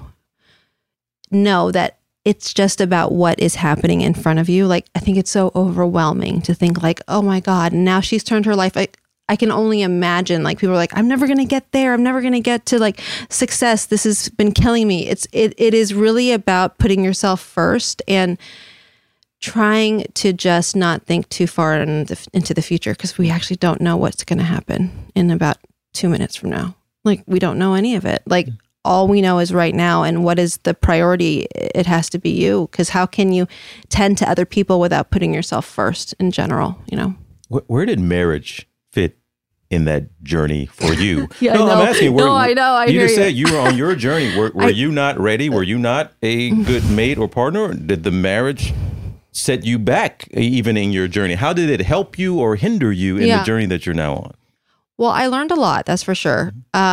[SPEAKER 6] know that it's just about what is happening in front of you. Like, I think it's so overwhelming to think like, oh my God, now she's turned her life. I can only imagine, like, people are like, I'm never going to get there. I'm never going to get to like success. This has been killing me. It is really about putting yourself first and trying to just not think too far into the future, because we actually don't know what's going to happen in about 2 minutes from now. Like, we don't know any of it. Like, all we know is right now, and what is the priority? It has to be you, because how can you tend to other people without putting yourself first in general, you know?
[SPEAKER 7] Where did marriage fit in that journey for you?
[SPEAKER 6] Yeah, no, I'm asking.
[SPEAKER 7] I know. You just said you were on your journey. Were you not ready? Were you not a good mate or partner? Did the marriage set you back even in your journey? How did it help you or hinder you in the journey that you're now on?
[SPEAKER 6] Well, I learned a lot, that's for sure.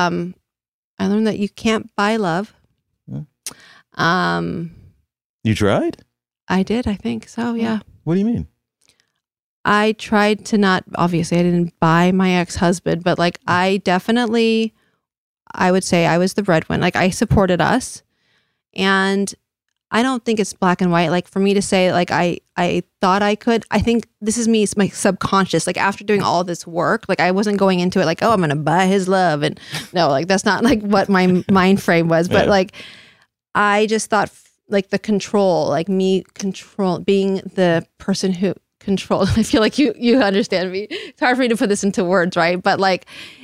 [SPEAKER 6] I learned that you can't buy love.
[SPEAKER 7] You tried?
[SPEAKER 6] I did, I think so, yeah.
[SPEAKER 7] What do you mean?
[SPEAKER 6] I tried to not, obviously I didn't buy my ex-husband, but like I would say I was the breadwinner. Like, I supported us, and I don't think it's black and white. Like, for me to say like I thought I could, I think this is me, it's my subconscious. Like, after doing all this work, like I wasn't going into it like, oh, I'm going to buy his love. And no, like that's not like what my mind frame was. But like, I just thought like the control, like me being the person who controlled. I feel like you understand me. It's hard for me to put this into words, right? But like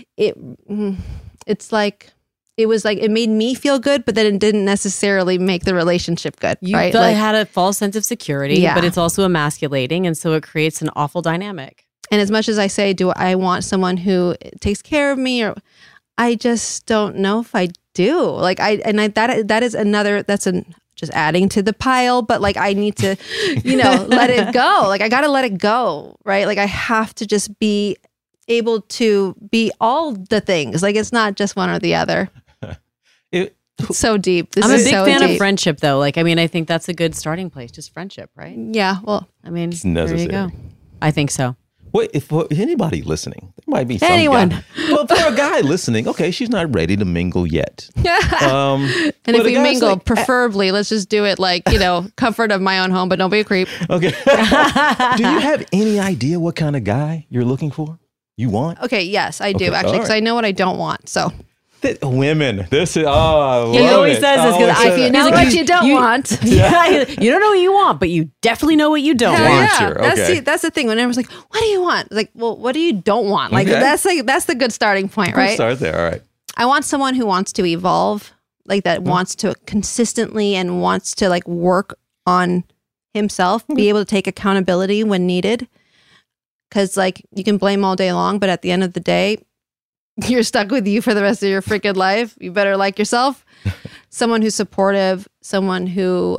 [SPEAKER 6] it's like, it was like, it made me feel good, but then it didn't necessarily make the relationship good, right?
[SPEAKER 1] You had a false sense of security, but it's also emasculating. And so it creates an awful dynamic.
[SPEAKER 6] And as much as I say, do I want someone who takes care of me, or I just don't know if I do. Like that's just adding to the pile, but like I need to, let it go. Like, I got to let it go, right? Like, I have to just be able to be all the things. Like, it's not just one or the other. It's so deep.
[SPEAKER 1] I'm a big fan of friendship, though. Like, I mean, I think that's a good starting place. Just friendship, right?
[SPEAKER 6] Yeah. Well,
[SPEAKER 1] I mean,
[SPEAKER 7] it's necessary.
[SPEAKER 1] There you go. I think so.
[SPEAKER 7] Wait, if anybody listening, there might be some
[SPEAKER 6] anyone.
[SPEAKER 7] Guy. Well, for a guy listening, okay, she's not ready to mingle yet.
[SPEAKER 6] And if we mingle, like, preferably, let's just do it like, comfort of my own home, but don't be a creep.
[SPEAKER 7] Okay. Do you have any idea what kind of guy you're looking for? You want?
[SPEAKER 6] Okay, yes, I do, actually, because I know what I don't want, so.
[SPEAKER 7] Women, this is,
[SPEAKER 1] he always says this, because
[SPEAKER 6] if you know what you don't want.
[SPEAKER 1] Yeah, you don't know what you want, but you definitely know what you don't want.
[SPEAKER 6] Yeah,
[SPEAKER 7] sure. Okay.
[SPEAKER 6] That's the thing. When everyone's like, what do you want? Like, well, what do you don't want? Like, that's the good starting point, right?
[SPEAKER 7] Start there, all right.
[SPEAKER 6] I want someone who wants to evolve, like that wants to consistently and wants to like work on himself, be able to take accountability when needed. Because like, you can blame all day long, but at the end of the day, you're stuck with you for the rest of your freaking life. You better like yourself. Someone who's supportive, someone who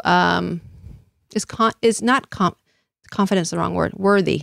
[SPEAKER 6] is not confidence, the wrong word, worthy.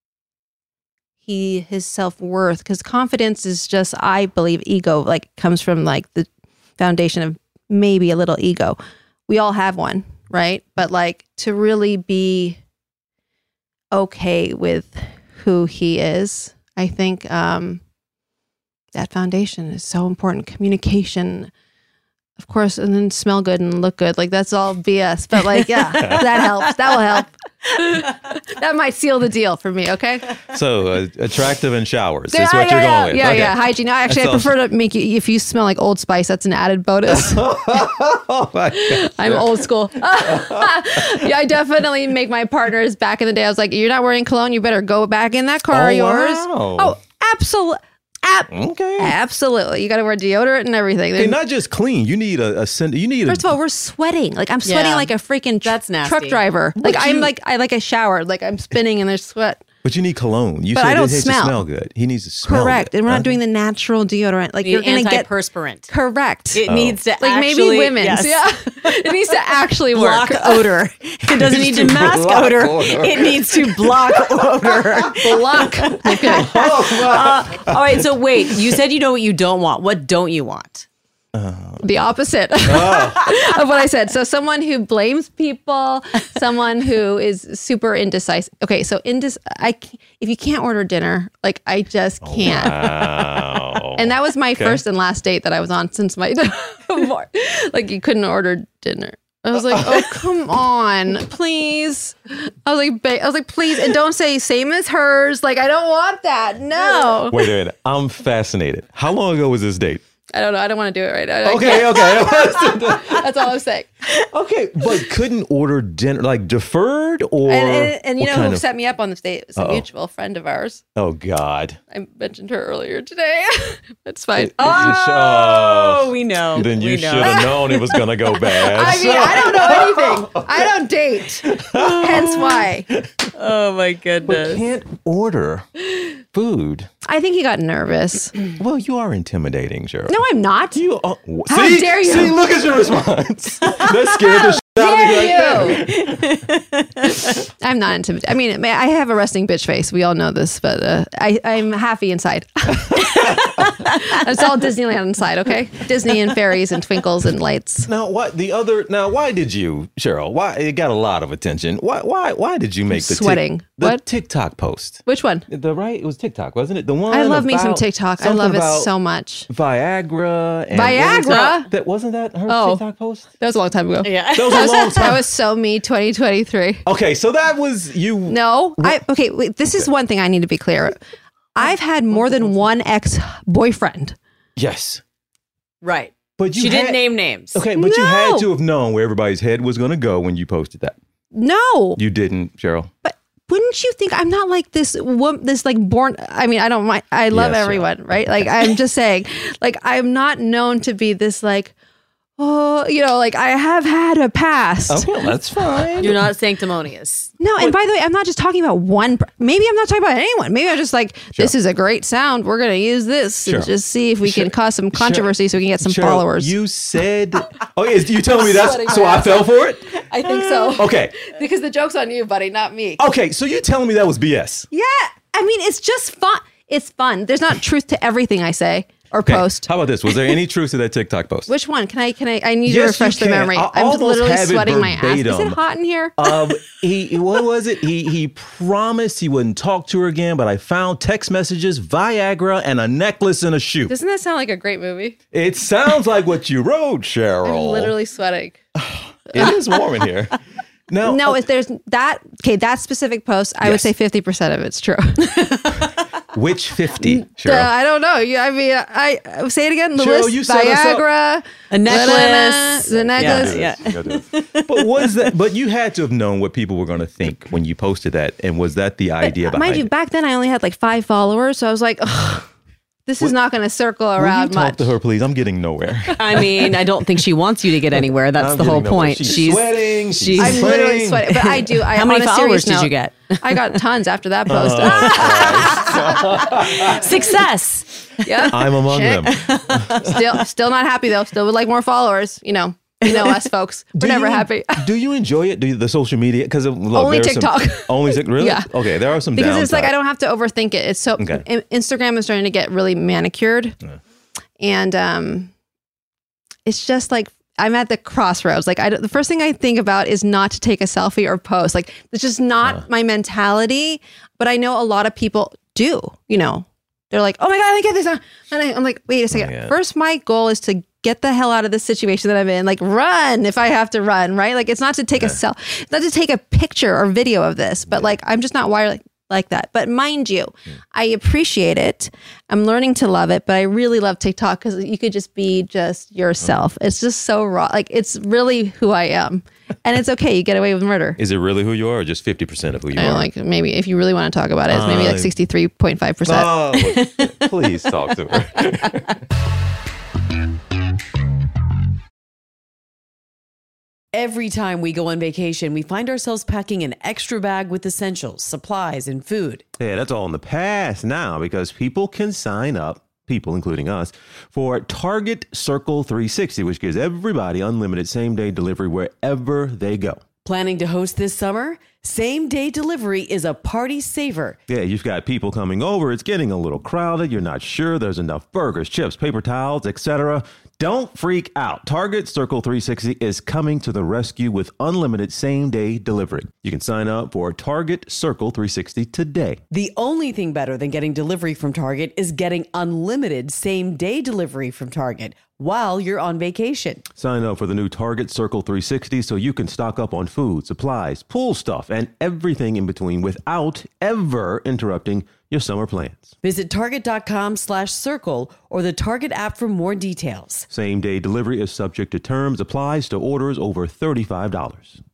[SPEAKER 6] His self-worth, because confidence is just, I believe, ego, like comes from like the foundation of maybe a little ego. We all have one, right? But like, to really be okay with who he is, I think that foundation is so important. Communication, of course, and then smell good and look good. Like that's all BS. But like, yeah, that helps. That will help. That might seal the deal for me. Okay.
[SPEAKER 7] So attractive in showers is what you're going with.
[SPEAKER 6] Yeah,
[SPEAKER 7] okay.
[SPEAKER 6] yeah. Hygiene. No, actually, I prefer to make you, if you smell like Old Spice, that's an added bonus.
[SPEAKER 7] Oh my God.
[SPEAKER 6] I'm old school. Yeah, I definitely make my partners back in the day. I was like, you're not wearing cologne. You better go back in that car of yours.
[SPEAKER 7] Wow.
[SPEAKER 6] Oh, absolutely.
[SPEAKER 7] Okay.
[SPEAKER 6] Absolutely. You got to wear deodorant and everything.
[SPEAKER 7] Okay, not just clean. You need a you need
[SPEAKER 6] First of all, we're sweating. Like I'm sweating like a freaking
[SPEAKER 1] That's nasty.
[SPEAKER 6] truck driver. Like I like a shower. Like I'm spinning and there's sweat.
[SPEAKER 7] But you need cologne. You
[SPEAKER 6] But
[SPEAKER 7] said
[SPEAKER 6] I don't
[SPEAKER 7] it has
[SPEAKER 6] smell.
[SPEAKER 7] to smell good. He needs to smell
[SPEAKER 6] Correct.
[SPEAKER 7] good.
[SPEAKER 6] And we're not doing the natural deodorant. Like
[SPEAKER 1] You
[SPEAKER 6] you're going to get
[SPEAKER 1] antiperspirant.
[SPEAKER 6] correct.
[SPEAKER 1] It needs to
[SPEAKER 6] like
[SPEAKER 1] actually,
[SPEAKER 6] maybe women's.
[SPEAKER 1] yes.
[SPEAKER 6] Yeah. It needs to actually
[SPEAKER 1] block
[SPEAKER 6] work.
[SPEAKER 1] odor. It doesn't need to mask odor. It needs to block odor.
[SPEAKER 6] Block. Okay.
[SPEAKER 1] All right. So wait, you said you know what you don't want. What don't you want?
[SPEAKER 6] The opposite of what I said. So someone who blames people, someone who is super indecisive. Okay, so if you can't order dinner, like I just can't.
[SPEAKER 7] Wow.
[SPEAKER 6] And that was my first and last date that I was on since my divorce. Like you couldn't order dinner. I was like, oh come on, please. I was like, please, and don't say same as hers. Like I don't want that. No.
[SPEAKER 7] Wait a minute. I'm fascinated. How long ago was this date?
[SPEAKER 6] I don't know. I don't want to do it right now.
[SPEAKER 7] Okay.
[SPEAKER 6] That's all I'm saying.
[SPEAKER 7] Okay, but couldn't order dinner, like deferred or...
[SPEAKER 6] And you
[SPEAKER 7] what
[SPEAKER 6] know
[SPEAKER 7] kind
[SPEAKER 6] who
[SPEAKER 7] of-
[SPEAKER 6] set me up on this date? It's a mutual friend of ours.
[SPEAKER 7] Oh, God.
[SPEAKER 6] I mentioned her earlier today. It's fine.
[SPEAKER 1] Oh, we know.
[SPEAKER 7] Then you
[SPEAKER 1] We
[SPEAKER 7] should
[SPEAKER 1] know.
[SPEAKER 7] have known it was going to go bad.
[SPEAKER 6] I mean, I don't know anything. I don't date. Hence why.
[SPEAKER 1] Oh my goodness.
[SPEAKER 7] Can't order food.
[SPEAKER 6] I think he got nervous.
[SPEAKER 7] Well, you are intimidating, Cheryl.
[SPEAKER 6] No, I'm not.
[SPEAKER 7] You are,
[SPEAKER 6] How dare you?
[SPEAKER 7] See, look at your response. That scared the shit out of me right there.
[SPEAKER 6] I'm not intimidated. I mean, I have a resting bitch face. We all know this, but I'm happy inside. It's all Disneyland inside, okay? Disney and fairies and twinkles and lights.
[SPEAKER 7] Now, why did you, Cheryl? Why it got a lot of attention? Why did you make the
[SPEAKER 6] Sweating.
[SPEAKER 7] the
[SPEAKER 6] What?
[SPEAKER 7] TikTok post?
[SPEAKER 6] Which one?
[SPEAKER 7] It was TikTok, wasn't it? The one
[SPEAKER 6] I love me some
[SPEAKER 7] about
[SPEAKER 6] TikTok. I
[SPEAKER 7] something
[SPEAKER 6] love it
[SPEAKER 7] about
[SPEAKER 6] so much.
[SPEAKER 7] Viagra. And
[SPEAKER 6] Viagra?
[SPEAKER 7] That wasn't that her
[SPEAKER 6] Oh.
[SPEAKER 7] TikTok post?
[SPEAKER 6] That was a long time ago.
[SPEAKER 1] Yeah.
[SPEAKER 7] That was a long
[SPEAKER 6] That
[SPEAKER 7] time.
[SPEAKER 6] was so me 2023.
[SPEAKER 7] Okay, so that was you.
[SPEAKER 6] No, wait, this is one thing I need to be clear. I've had more than one ex-boyfriend.
[SPEAKER 7] Yes,
[SPEAKER 1] Right.
[SPEAKER 7] but you
[SPEAKER 1] She didn't
[SPEAKER 7] had-
[SPEAKER 1] name names.
[SPEAKER 7] Okay, but you
[SPEAKER 6] No.
[SPEAKER 7] had to have known where everybody's head was going to go when you posted that.
[SPEAKER 6] No,
[SPEAKER 7] You didn't, Cheryl.
[SPEAKER 6] but wouldn't you think I'm not like this like born? I mean, I don't mind. I love
[SPEAKER 7] Yes,
[SPEAKER 6] everyone, right? Like I'm just saying, like I'm not known to be this like, oh, like I have had a past.
[SPEAKER 7] Okay, well, that's fine.
[SPEAKER 1] You're not sanctimonious.
[SPEAKER 6] No, and by the way, I'm not just talking about one. Maybe I'm not talking about anyone. Maybe I'm just like, this is a great sound. We're gonna use this and just see if we can cause some controversy so we can get some
[SPEAKER 7] Cheryl,
[SPEAKER 6] followers.
[SPEAKER 7] You said, you telling me
[SPEAKER 6] Sweating
[SPEAKER 7] that's so
[SPEAKER 6] my
[SPEAKER 7] I
[SPEAKER 6] ass
[SPEAKER 7] fell
[SPEAKER 6] off.
[SPEAKER 7] for it?
[SPEAKER 6] I think so.
[SPEAKER 7] Okay,
[SPEAKER 6] Because the joke's on you, buddy, not me.
[SPEAKER 7] okay. So you telling me that was BS?
[SPEAKER 6] Yeah. I mean, it's just fun. It's fun. There's not truth to everything I say or
[SPEAKER 7] Okay.
[SPEAKER 6] post.
[SPEAKER 7] How about this? Was there any truth to that TikTok post?
[SPEAKER 6] Which one? I need to
[SPEAKER 7] Yes,
[SPEAKER 6] refresh
[SPEAKER 7] you
[SPEAKER 6] the
[SPEAKER 7] can.
[SPEAKER 6] memory.
[SPEAKER 7] I'll
[SPEAKER 6] I'm
[SPEAKER 7] almost
[SPEAKER 6] literally
[SPEAKER 7] have it
[SPEAKER 6] sweating my ass. Is it
[SPEAKER 7] verbatim.
[SPEAKER 6] hot in here?
[SPEAKER 7] What was it? He promised he wouldn't talk to her again, but I found text messages, Viagra, and a necklace and a shoe.
[SPEAKER 6] Doesn't that sound like a great movie?
[SPEAKER 7] It sounds like what you wrote, Cheryl.
[SPEAKER 6] I'm literally sweating.
[SPEAKER 7] It is warm in here.
[SPEAKER 6] No, if there's that specific post, I would
[SPEAKER 7] Yes.
[SPEAKER 6] say 50% of it's true.
[SPEAKER 7] Which 50, Cheryl?
[SPEAKER 6] I don't know. I mean, I say it again. The
[SPEAKER 7] Cheryl,
[SPEAKER 6] list:
[SPEAKER 7] you set us up.
[SPEAKER 6] Viagra,
[SPEAKER 1] A necklace.
[SPEAKER 6] the necklace.
[SPEAKER 1] Yeah.
[SPEAKER 7] But was that? But you had to have known what people were going to think when you posted that, and was that the idea behind
[SPEAKER 6] Mind you,
[SPEAKER 7] it?
[SPEAKER 6] back then I only had like 5 followers, so I was like, ugh, this is not going to circle
[SPEAKER 7] Will you
[SPEAKER 6] around
[SPEAKER 7] talk
[SPEAKER 6] much.
[SPEAKER 7] to her, please? I'm getting nowhere.
[SPEAKER 1] I mean, I don't think she wants you to get anywhere. That's
[SPEAKER 7] I'm
[SPEAKER 1] the whole
[SPEAKER 7] getting nowhere.
[SPEAKER 1] point.
[SPEAKER 7] She's sweating. She's
[SPEAKER 6] I'm literally
[SPEAKER 7] sweating.
[SPEAKER 6] sweating, but I do.
[SPEAKER 1] How many
[SPEAKER 6] on a
[SPEAKER 1] followers
[SPEAKER 6] serious
[SPEAKER 1] did you
[SPEAKER 6] note,
[SPEAKER 1] get?
[SPEAKER 6] I got tons after that post.
[SPEAKER 1] Success.
[SPEAKER 6] Yeah,
[SPEAKER 7] I'm among them.
[SPEAKER 6] still not happy though. Still would like more followers. You know us folks. We're never happy.
[SPEAKER 7] Do you enjoy it? The social media? Because
[SPEAKER 6] Only TikTok.
[SPEAKER 7] Really?
[SPEAKER 6] Yeah.
[SPEAKER 7] Okay, there are some
[SPEAKER 6] Because it's like
[SPEAKER 7] downsides.
[SPEAKER 6] I don't have to overthink it. It's so
[SPEAKER 7] Okay.
[SPEAKER 6] Instagram is starting to get really manicured, and it's just like I'm at the crossroads. Like the first thing I think about is not to take a selfie or post. Like it's just not my mentality. But I know a lot of people do, you know. They're like, oh my God, I get this. And I'm like, wait a second. First, my goal is to get the hell out of this situation that I'm in. Like, run if I have to run, right? Like, it's not to take not to take a picture or video of this, but like, I'm just not wired like that. But mind you, I appreciate it. I'm learning to love it, but I really love TikTok because you could just be just yourself. It's just so raw. Like, it's really who I am. And it's okay. You get away with murder.
[SPEAKER 7] Is it really who you are or just 50% of who you are?
[SPEAKER 6] Like, maybe if you really want to talk about it, it's maybe like 63.5%.
[SPEAKER 7] Oh, please talk to her.
[SPEAKER 1] Every time we go on vacation, we find ourselves packing an extra bag with essentials, supplies, and food.
[SPEAKER 2] Yeah, that's all in the past now because people can sign up, people including us, for Target Circle 360, which gives everybody unlimited same-day delivery wherever they go.
[SPEAKER 1] Planning to host this summer? Same-day delivery is a party saver.
[SPEAKER 2] Yeah, you've got people coming over. It's getting a little crowded. You're not sure there's enough burgers, chips, paper towels, etc. Don't freak out. Target Circle 360 is coming to the rescue with unlimited same-day delivery. You can sign up for Target Circle 360 today.
[SPEAKER 1] The only thing better than getting delivery from Target is getting unlimited same-day delivery from Target while you're on vacation.
[SPEAKER 2] Sign up for the new Target Circle 360 so you can stock up on food, supplies, pool stuff, and everything in between without ever interrupting your summer plans.
[SPEAKER 1] Visit target.com/circle or the Target app for more details.
[SPEAKER 2] Same-day delivery is subject to terms, applies to orders over $35.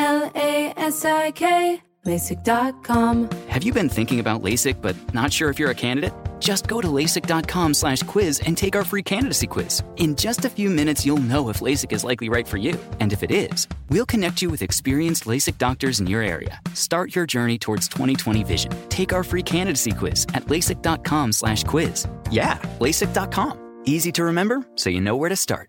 [SPEAKER 3] LASIK, LASIK.com.
[SPEAKER 8] Have you been thinking about LASIK but not sure if you're a candidate? Just go to LASIK.com/quiz and take our free candidacy quiz. In just a few minutes, you'll know if LASIK is likely right for you. And if it is, we'll connect you with experienced LASIK doctors in your area. Start your journey towards 20/20 vision. Take our free candidacy quiz at LASIK.com/quiz. Yeah, LASIK.com. Easy to remember, so you know where to start.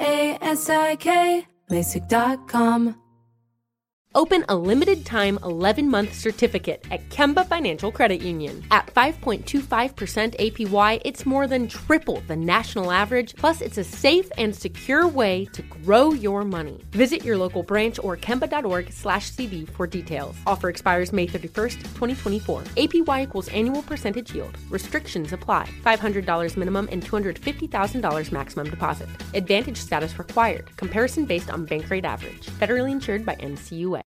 [SPEAKER 3] LASIK, LASIK.com.
[SPEAKER 5] Open a limited-time 11-month certificate at Kemba Financial Credit Union. At 5.25% APY, it's more than triple the national average, plus it's a safe and secure way to grow your money. Visit your local branch or kemba.org/CD for details. Offer expires May 31st, 2024. APY equals annual percentage yield. Restrictions apply. $500 minimum and $250,000 maximum deposit. Advantage status required. Comparison based on bank rate average. Federally insured by NCUA.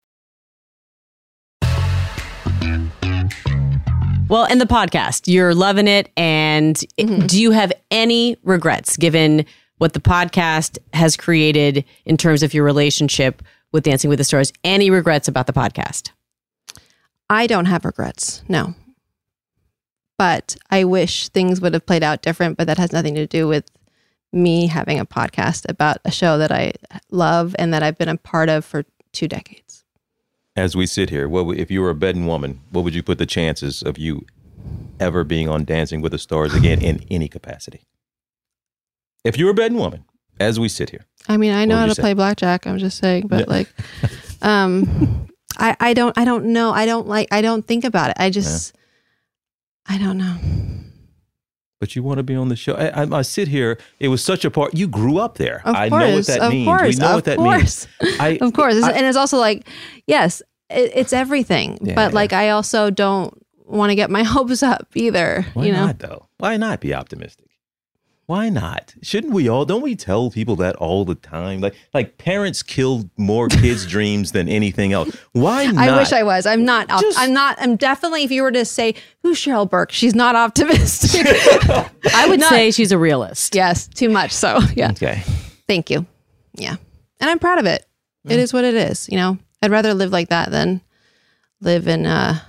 [SPEAKER 1] Well, in the podcast, you're loving it. And do you have any regrets given what the podcast has created in terms of your relationship with Dancing with the Stars? Any regrets about the podcast?
[SPEAKER 6] I don't have regrets, no. But I wish things would have played out different, but that has nothing to do with me having a podcast about a show that I love and that I've been a part of for 2 decades.
[SPEAKER 7] As we sit here, if you were a betting woman, what would you put the chances of you ever being on Dancing with the Stars again in any capacity? If you were a betting woman, as we sit here.
[SPEAKER 6] I mean, I know how to play blackjack. I'm just saying, but I don't know. I don't think about it. I don't know.
[SPEAKER 7] But you want to be on the show. I sit here. It was such a part. You grew up there.
[SPEAKER 6] Of course,
[SPEAKER 7] know what that means. We know what that means.
[SPEAKER 6] Of course. And it's also like, yes, it's everything. Yeah, but like, I also don't want to get my hopes up either.
[SPEAKER 7] Why not though? Why not be optimistic? Why not? Shouldn't we all? Don't we tell people that all the time? Like parents kill more kids' dreams than anything else. Why not?
[SPEAKER 6] I wish I was. I'm not. I'm definitely. If you were to say who's Cheryl Burke, she's not optimistic.
[SPEAKER 1] I would say she's a realist.
[SPEAKER 6] Yes, too much. So yeah.
[SPEAKER 7] Okay.
[SPEAKER 6] Thank you. Yeah, and I'm proud of it. Yeah. It is what it is. You know, I'd rather live like that than live in the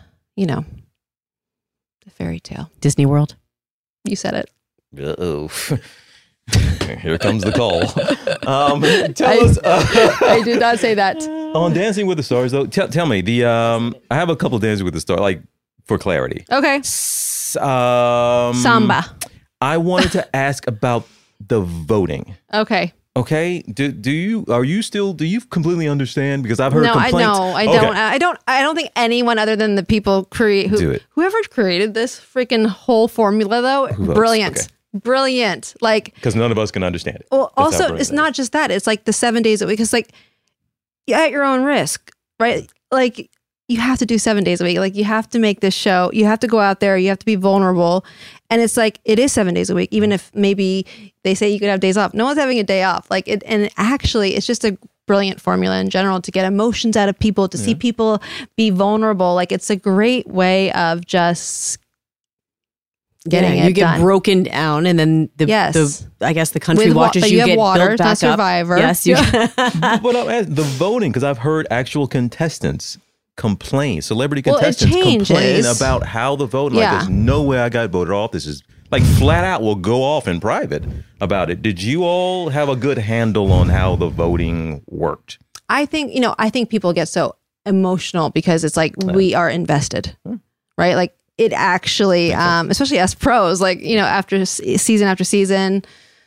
[SPEAKER 6] fairy tale.
[SPEAKER 1] Disney World.
[SPEAKER 6] You said it.
[SPEAKER 7] Uh-oh. Here comes the call. Tell us.
[SPEAKER 6] I did not say that.
[SPEAKER 7] On Dancing with the Stars, though, tell me, I have a couple of Dancing with the Stars, like, for clarity.
[SPEAKER 6] Okay. Samba.
[SPEAKER 7] I wanted to ask about the voting.
[SPEAKER 6] Okay.
[SPEAKER 7] Okay. Do you completely understand? Because I've heard complaints.
[SPEAKER 6] I don't. I don't think anyone other than the people whoever created this freaking whole formula though, brilliant. Okay. Brilliant. Like,
[SPEAKER 7] because none of us can understand it.
[SPEAKER 6] Well, also it's not just that. It's like the 7 days a week. Because like, at your own risk, right? Like, you have to do 7 days a week. Like you have to make this show. You have to go out there. You have to be vulnerable. And it's like, it is 7 days a week, even if maybe they say you could have days off. No one's having a day off. Like it, and actually it's just a brilliant formula in general to get emotions out of people, to see people be vulnerable. Like it's a great way of just getting it
[SPEAKER 1] you get
[SPEAKER 6] done.
[SPEAKER 1] broken down, and then the I guess the country
[SPEAKER 6] With
[SPEAKER 1] watches you get
[SPEAKER 6] water,
[SPEAKER 1] built back
[SPEAKER 6] not Survivor.
[SPEAKER 1] up. Yes, you.
[SPEAKER 7] But I'm asking, the voting, because I've heard actual contestants complain, celebrity contestants complain about how the voting. Like, there's no way I got voted off. This is like flat out will go off in private about it. Did you all have a good handle on how the voting worked?
[SPEAKER 6] I think people get so emotional because it's like we are invested, right? Like it actually, especially us pros, like, after season after season.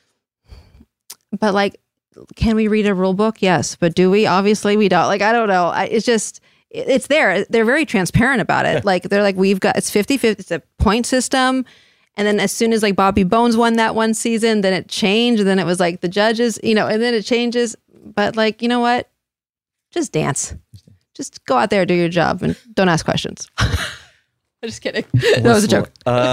[SPEAKER 6] But like, can we read a rule book? Yes. But do we? Obviously we don't. Like, I don't know. It's there. They're very transparent about it. Like, they're like, it's 50-50. It's a point system. And then as soon as like Bobby Bones won that one season, then it changed. And then it was like the judges, and then it changes. But like, you know what? Just dance. Just go out there, do your job, and don't ask questions. I'm just kidding. That was a joke.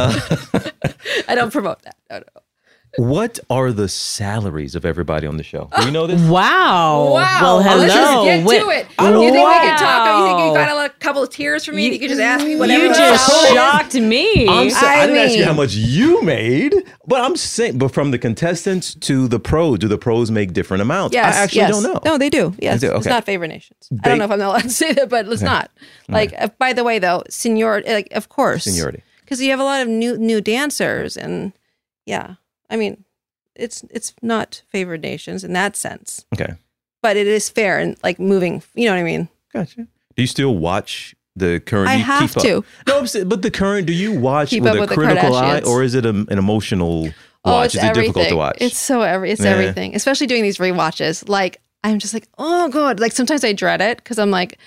[SPEAKER 6] I don't promote that. No.
[SPEAKER 7] What are the salaries of everybody on the show? Do you know this?
[SPEAKER 1] Wow.
[SPEAKER 6] Well,
[SPEAKER 1] hello.
[SPEAKER 6] Let's just get to it. You think we can talk? You think you got a couple of tears from me? You can just ask me whatever.
[SPEAKER 1] You just shocked me.
[SPEAKER 7] I didn't ask you how much you made, but I'm saying, but from the contestants to the pros, do the pros make different amounts?
[SPEAKER 6] Yes,
[SPEAKER 7] I actually don't know.
[SPEAKER 6] No, they do. Yes,
[SPEAKER 7] Okay.
[SPEAKER 6] It's not favorite nations. I don't know if I'm not allowed to say that, but it's not. Like, by the way, though, seniority, like, of course,
[SPEAKER 7] Seniority,
[SPEAKER 6] because you have a lot of new dancers, and I mean, it's not favored nations in that sense.
[SPEAKER 7] Okay,
[SPEAKER 6] but it is fair and like moving. You know what I mean?
[SPEAKER 7] Gotcha. Do you still watch the current?
[SPEAKER 6] I have to.
[SPEAKER 7] No, but the current. Do you watch
[SPEAKER 6] Keep
[SPEAKER 7] with
[SPEAKER 6] up
[SPEAKER 7] a
[SPEAKER 6] with the
[SPEAKER 7] critical eye,
[SPEAKER 6] Kardashians.
[SPEAKER 7] or is it an emotional watch? Is it difficult to watch?
[SPEAKER 6] It's everything, especially doing these rewatches. Like, I'm just like, oh god. Like sometimes I dread it because I'm like,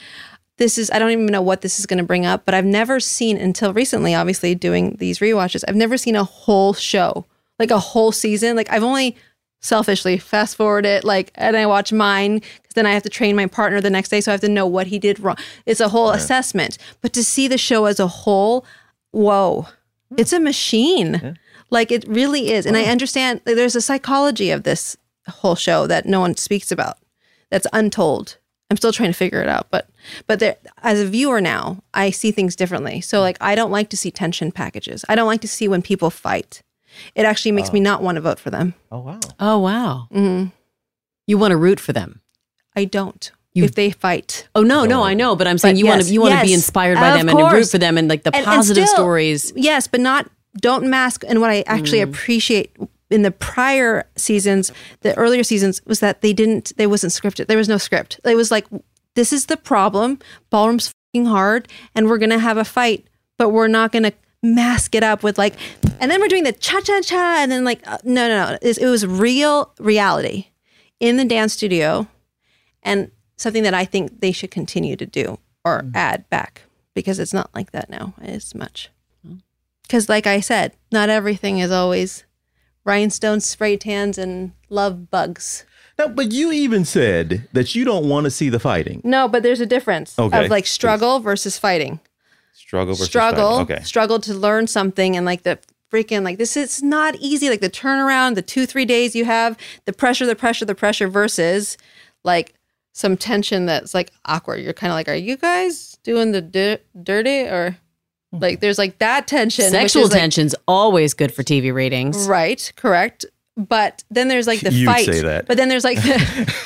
[SPEAKER 6] I don't even know what this is going to bring up. But I've never seen until recently, obviously doing these rewatches, I've never seen a whole show. Like a whole season. Like I've only selfishly fast forward it, like, and I watch mine because then I have to train my partner the next day. So I have to know what he did wrong. It's a whole assessment. But to see the show as a whole, whoa, it's a machine. Yeah. Like it really is. And I understand there's a psychology of this whole show that no one speaks about. That's untold. I'm still trying to figure it out. But there, as a viewer now, I see things differently. So like, I don't like to see tension packages. I don't like to see when people fight. It actually makes me not want to vote for them.
[SPEAKER 7] Oh, wow.
[SPEAKER 1] Oh, wow.
[SPEAKER 6] Mm-hmm.
[SPEAKER 1] You want to root for them?
[SPEAKER 6] I don't. If they fight.
[SPEAKER 1] Oh, no, I know. But I'm saying you want to be inspired by them and root for them and like the positive stories.
[SPEAKER 6] Yes, but don't mask. And what I actually appreciate in the prior seasons, the earlier seasons, was that they wasn't scripted. There was no script. It was like, this is the problem. Ballroom's fucking hard and we're going to have a fight, but we're not going to mask it up with like, and then we're doing the cha-cha-cha and then like, no. It was reality in the dance studio and something that I think they should continue to do or add back because it's not like that now as much. Because like I said, not everything is always rhinestones, spray tans, and love bugs.
[SPEAKER 7] No, but you even said that you don't want to see the fighting.
[SPEAKER 6] No, but there's a difference of like struggle versus fighting.
[SPEAKER 7] Struggle versus fighting. Okay.
[SPEAKER 6] Struggle to learn something and like the freaking like this is not easy. Like the turnaround, the 2-3 days you have, the pressure versus like some tension that's like awkward. You're kind of like, are you guys doing the dirty or like there's like that tension.
[SPEAKER 1] Sexual tension's always good for TV ratings.
[SPEAKER 6] Right, correct. But then there's like the fight.
[SPEAKER 7] You'd say that.
[SPEAKER 6] But then there's like the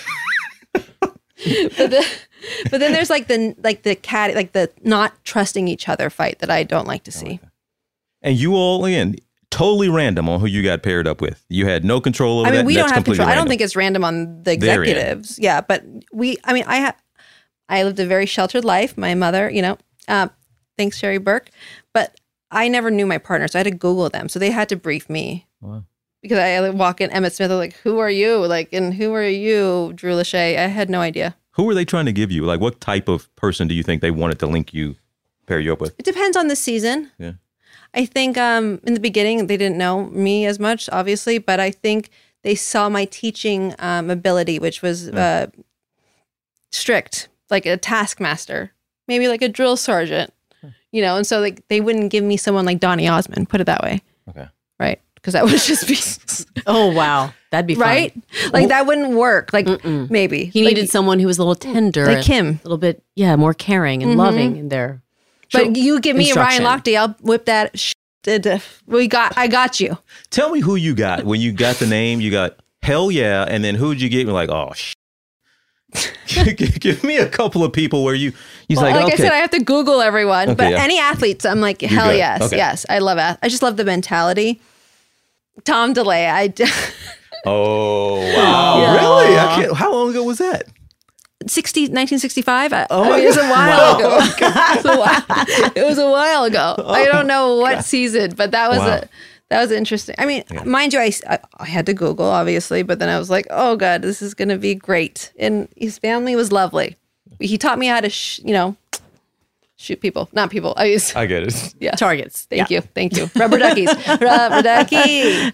[SPEAKER 6] but then there's like the cat, like the not trusting each other fight that I don't like to see.
[SPEAKER 7] And you all, again, totally random on who you got paired up with. You had no control over that.
[SPEAKER 6] We don't have control.
[SPEAKER 7] Random.
[SPEAKER 6] I don't think it's random on the executives. Yeah, but I lived a very sheltered life. My mother, thanks Sherry Burke, but I never knew my partner, so I had to Google them. So they had to brief me. Wow. Because I walk in Emmett Smith, I'm like, who are you? Like, and who are you, Drew Lachey? I had no idea.
[SPEAKER 7] Who were they trying to give you? Like, what type of person do you think they wanted to pair you up with?
[SPEAKER 6] It depends on the season.
[SPEAKER 7] Yeah.
[SPEAKER 6] I think in the beginning, they didn't know me as much, obviously, but I think they saw my teaching ability, which was strict, like a taskmaster. maybe like a drill sergeant, you know, and so like they wouldn't give me someone like Donny Osmond, put it that way.
[SPEAKER 7] Okay.
[SPEAKER 6] Right. Because that would just be
[SPEAKER 1] oh wow, that'd be fun.
[SPEAKER 6] Right. Like that wouldn't work. Like maybe
[SPEAKER 1] he needed someone who was a little tender,
[SPEAKER 6] like him,
[SPEAKER 1] a little bit more caring and loving in their.
[SPEAKER 6] But you give me a Ryan Lochte, I'll whip that. I got you.
[SPEAKER 7] Tell me who you got when you got the name. You got hell yeah, and then who'd you get? You're like, oh give me a couple of people where you.
[SPEAKER 6] Like okay. I said, I have to Google everyone, but any athletes, I'm like, hell yes, okay. Yes, I love it. I just love the mentality. Tom DeLay,
[SPEAKER 7] oh wow, yeah. Really? I can't. How long ago was that?
[SPEAKER 6] 1965. It was a while ago. It was a while ago. I don't know what season, but that was interesting. I mean, mind you, I had to Google obviously, but then I was like, oh god, this is going to be great. And his family was lovely. He taught me how to, shoot people, not people. I
[SPEAKER 7] get it.
[SPEAKER 6] Yeah,
[SPEAKER 1] targets.
[SPEAKER 6] Thank you. Rubber duckies. Rubber ducky.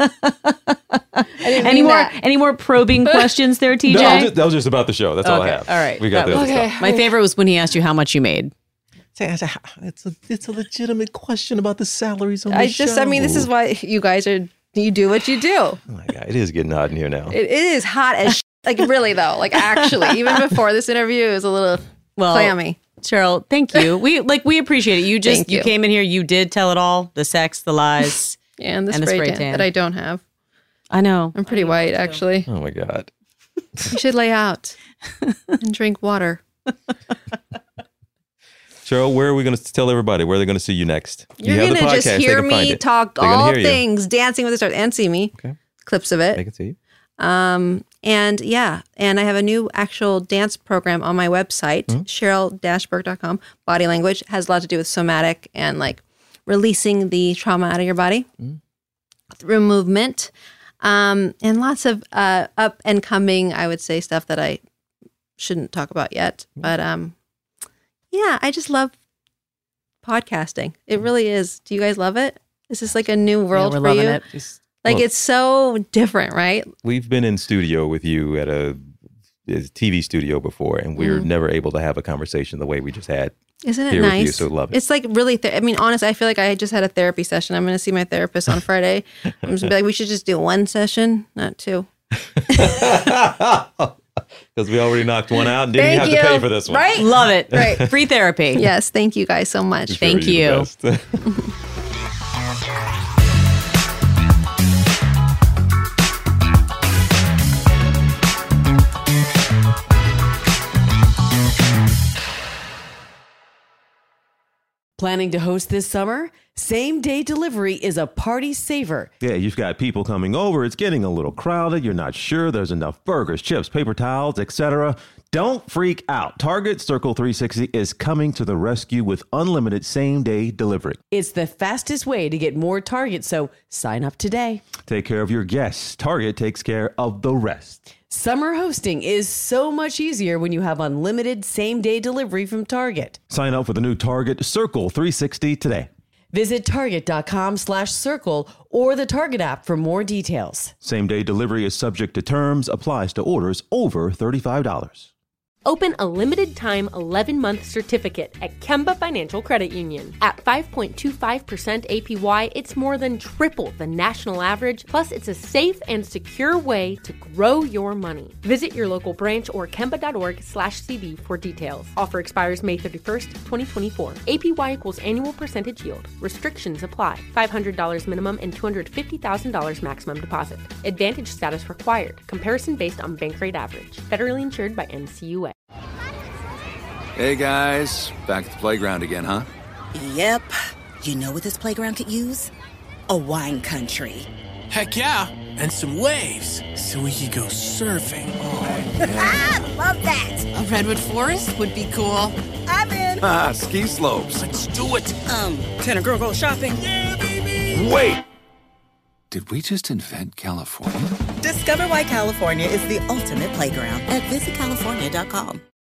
[SPEAKER 1] Any more probing questions there, TJ?
[SPEAKER 7] No, that was just about the show. That's all I have.
[SPEAKER 1] All right.
[SPEAKER 7] We got the other stuff.
[SPEAKER 1] My favorite was when he asked you how much you made.
[SPEAKER 7] It's a legitimate question about the salaries on the show.
[SPEAKER 6] I mean, this is why you guys you do what you do.
[SPEAKER 7] Oh my God, it is getting hot in here now.
[SPEAKER 6] It is hot as like really though. Like actually, even before this interview, it was a little clammy.
[SPEAKER 1] Cheryl, thank you. We appreciate it. You came in here. You did tell it all: the sex, the lies,
[SPEAKER 6] and the spray tan that I don't have.
[SPEAKER 1] I know.
[SPEAKER 6] I'm pretty white, actually.
[SPEAKER 7] Oh my God!
[SPEAKER 6] You should lay out and drink water.
[SPEAKER 7] Cheryl, where are we going to tell everybody? Where are they going to see you next?
[SPEAKER 6] You're going to just hear me talk all things Dancing with the Stars and see me. Okay. Clips of it.
[SPEAKER 7] They can see you.
[SPEAKER 6] And I have a new actual dance program on my website, Cheryl-Burke.com. Body language has a lot to do with somatic and like releasing the trauma out of your body through movement. And lots of up and coming, I would say, stuff that I shouldn't talk about yet. But yeah, I just love podcasting. It really is. Do you guys love it? Is this like a new world for you? It. It's so different, right?
[SPEAKER 7] We've been in studio with you at a TV studio before, and we were never able to have a conversation the way we just had.
[SPEAKER 6] Isn't it nice?
[SPEAKER 7] With you, so love it.
[SPEAKER 6] It's like really, honestly, I feel like I just had a therapy session. I'm going to see my therapist on Friday. I'm just going to be like, we should just do one session, not two.
[SPEAKER 7] Because we already knocked one out and didn't have to pay for this one.
[SPEAKER 6] Right?
[SPEAKER 1] Love it. Right. Free therapy.
[SPEAKER 6] Yes. Thank you guys so much.
[SPEAKER 1] Thank you.
[SPEAKER 9] Planning to host this summer? Same-day delivery is a party saver.
[SPEAKER 2] Yeah, you've got people coming over. It's getting a little crowded. You're not sure there's enough burgers, chips, paper towels, etc. Don't freak out. Target Circle 360 is coming to the rescue with unlimited same-day delivery.
[SPEAKER 9] It's the fastest way to get more Target, so sign up today.
[SPEAKER 2] Take care of your guests. Target takes care of the rest.
[SPEAKER 9] Summer hosting is so much easier when you have unlimited same-day delivery from Target.
[SPEAKER 2] Sign up for the new Target Circle 360 today.
[SPEAKER 9] Visit target.com/circle or the Target app for more details.
[SPEAKER 2] Same-day delivery is subject to terms, applies to orders over $35.
[SPEAKER 5] Open a limited-time 11-month certificate at Kemba Financial Credit Union. At 5.25% APY, it's more than triple the national average, plus it's a safe and secure way to grow your money. Visit your local branch or kemba.org/cb for details. Offer expires May 31st, 2024. APY equals annual percentage yield. Restrictions apply. $500 minimum and $250,000 maximum deposit. Advantage status required. Comparison based on bank rate average. Federally insured by NCUA.
[SPEAKER 10] Hey guys, back at the playground again, huh?
[SPEAKER 11] Yep. You know what this playground could use? A wine country.
[SPEAKER 12] Heck yeah, and some waves so we could go surfing.
[SPEAKER 10] Oh, yeah.
[SPEAKER 11] Love that.
[SPEAKER 13] A redwood forest would be cool.
[SPEAKER 11] I'm in.
[SPEAKER 10] Ski slopes.
[SPEAKER 12] Let's do it.
[SPEAKER 11] Can a girl go shopping?
[SPEAKER 12] Yeah, baby.
[SPEAKER 10] Wait. Did we just invent California?
[SPEAKER 11] Discover why California is the ultimate playground at visitcalifornia.com.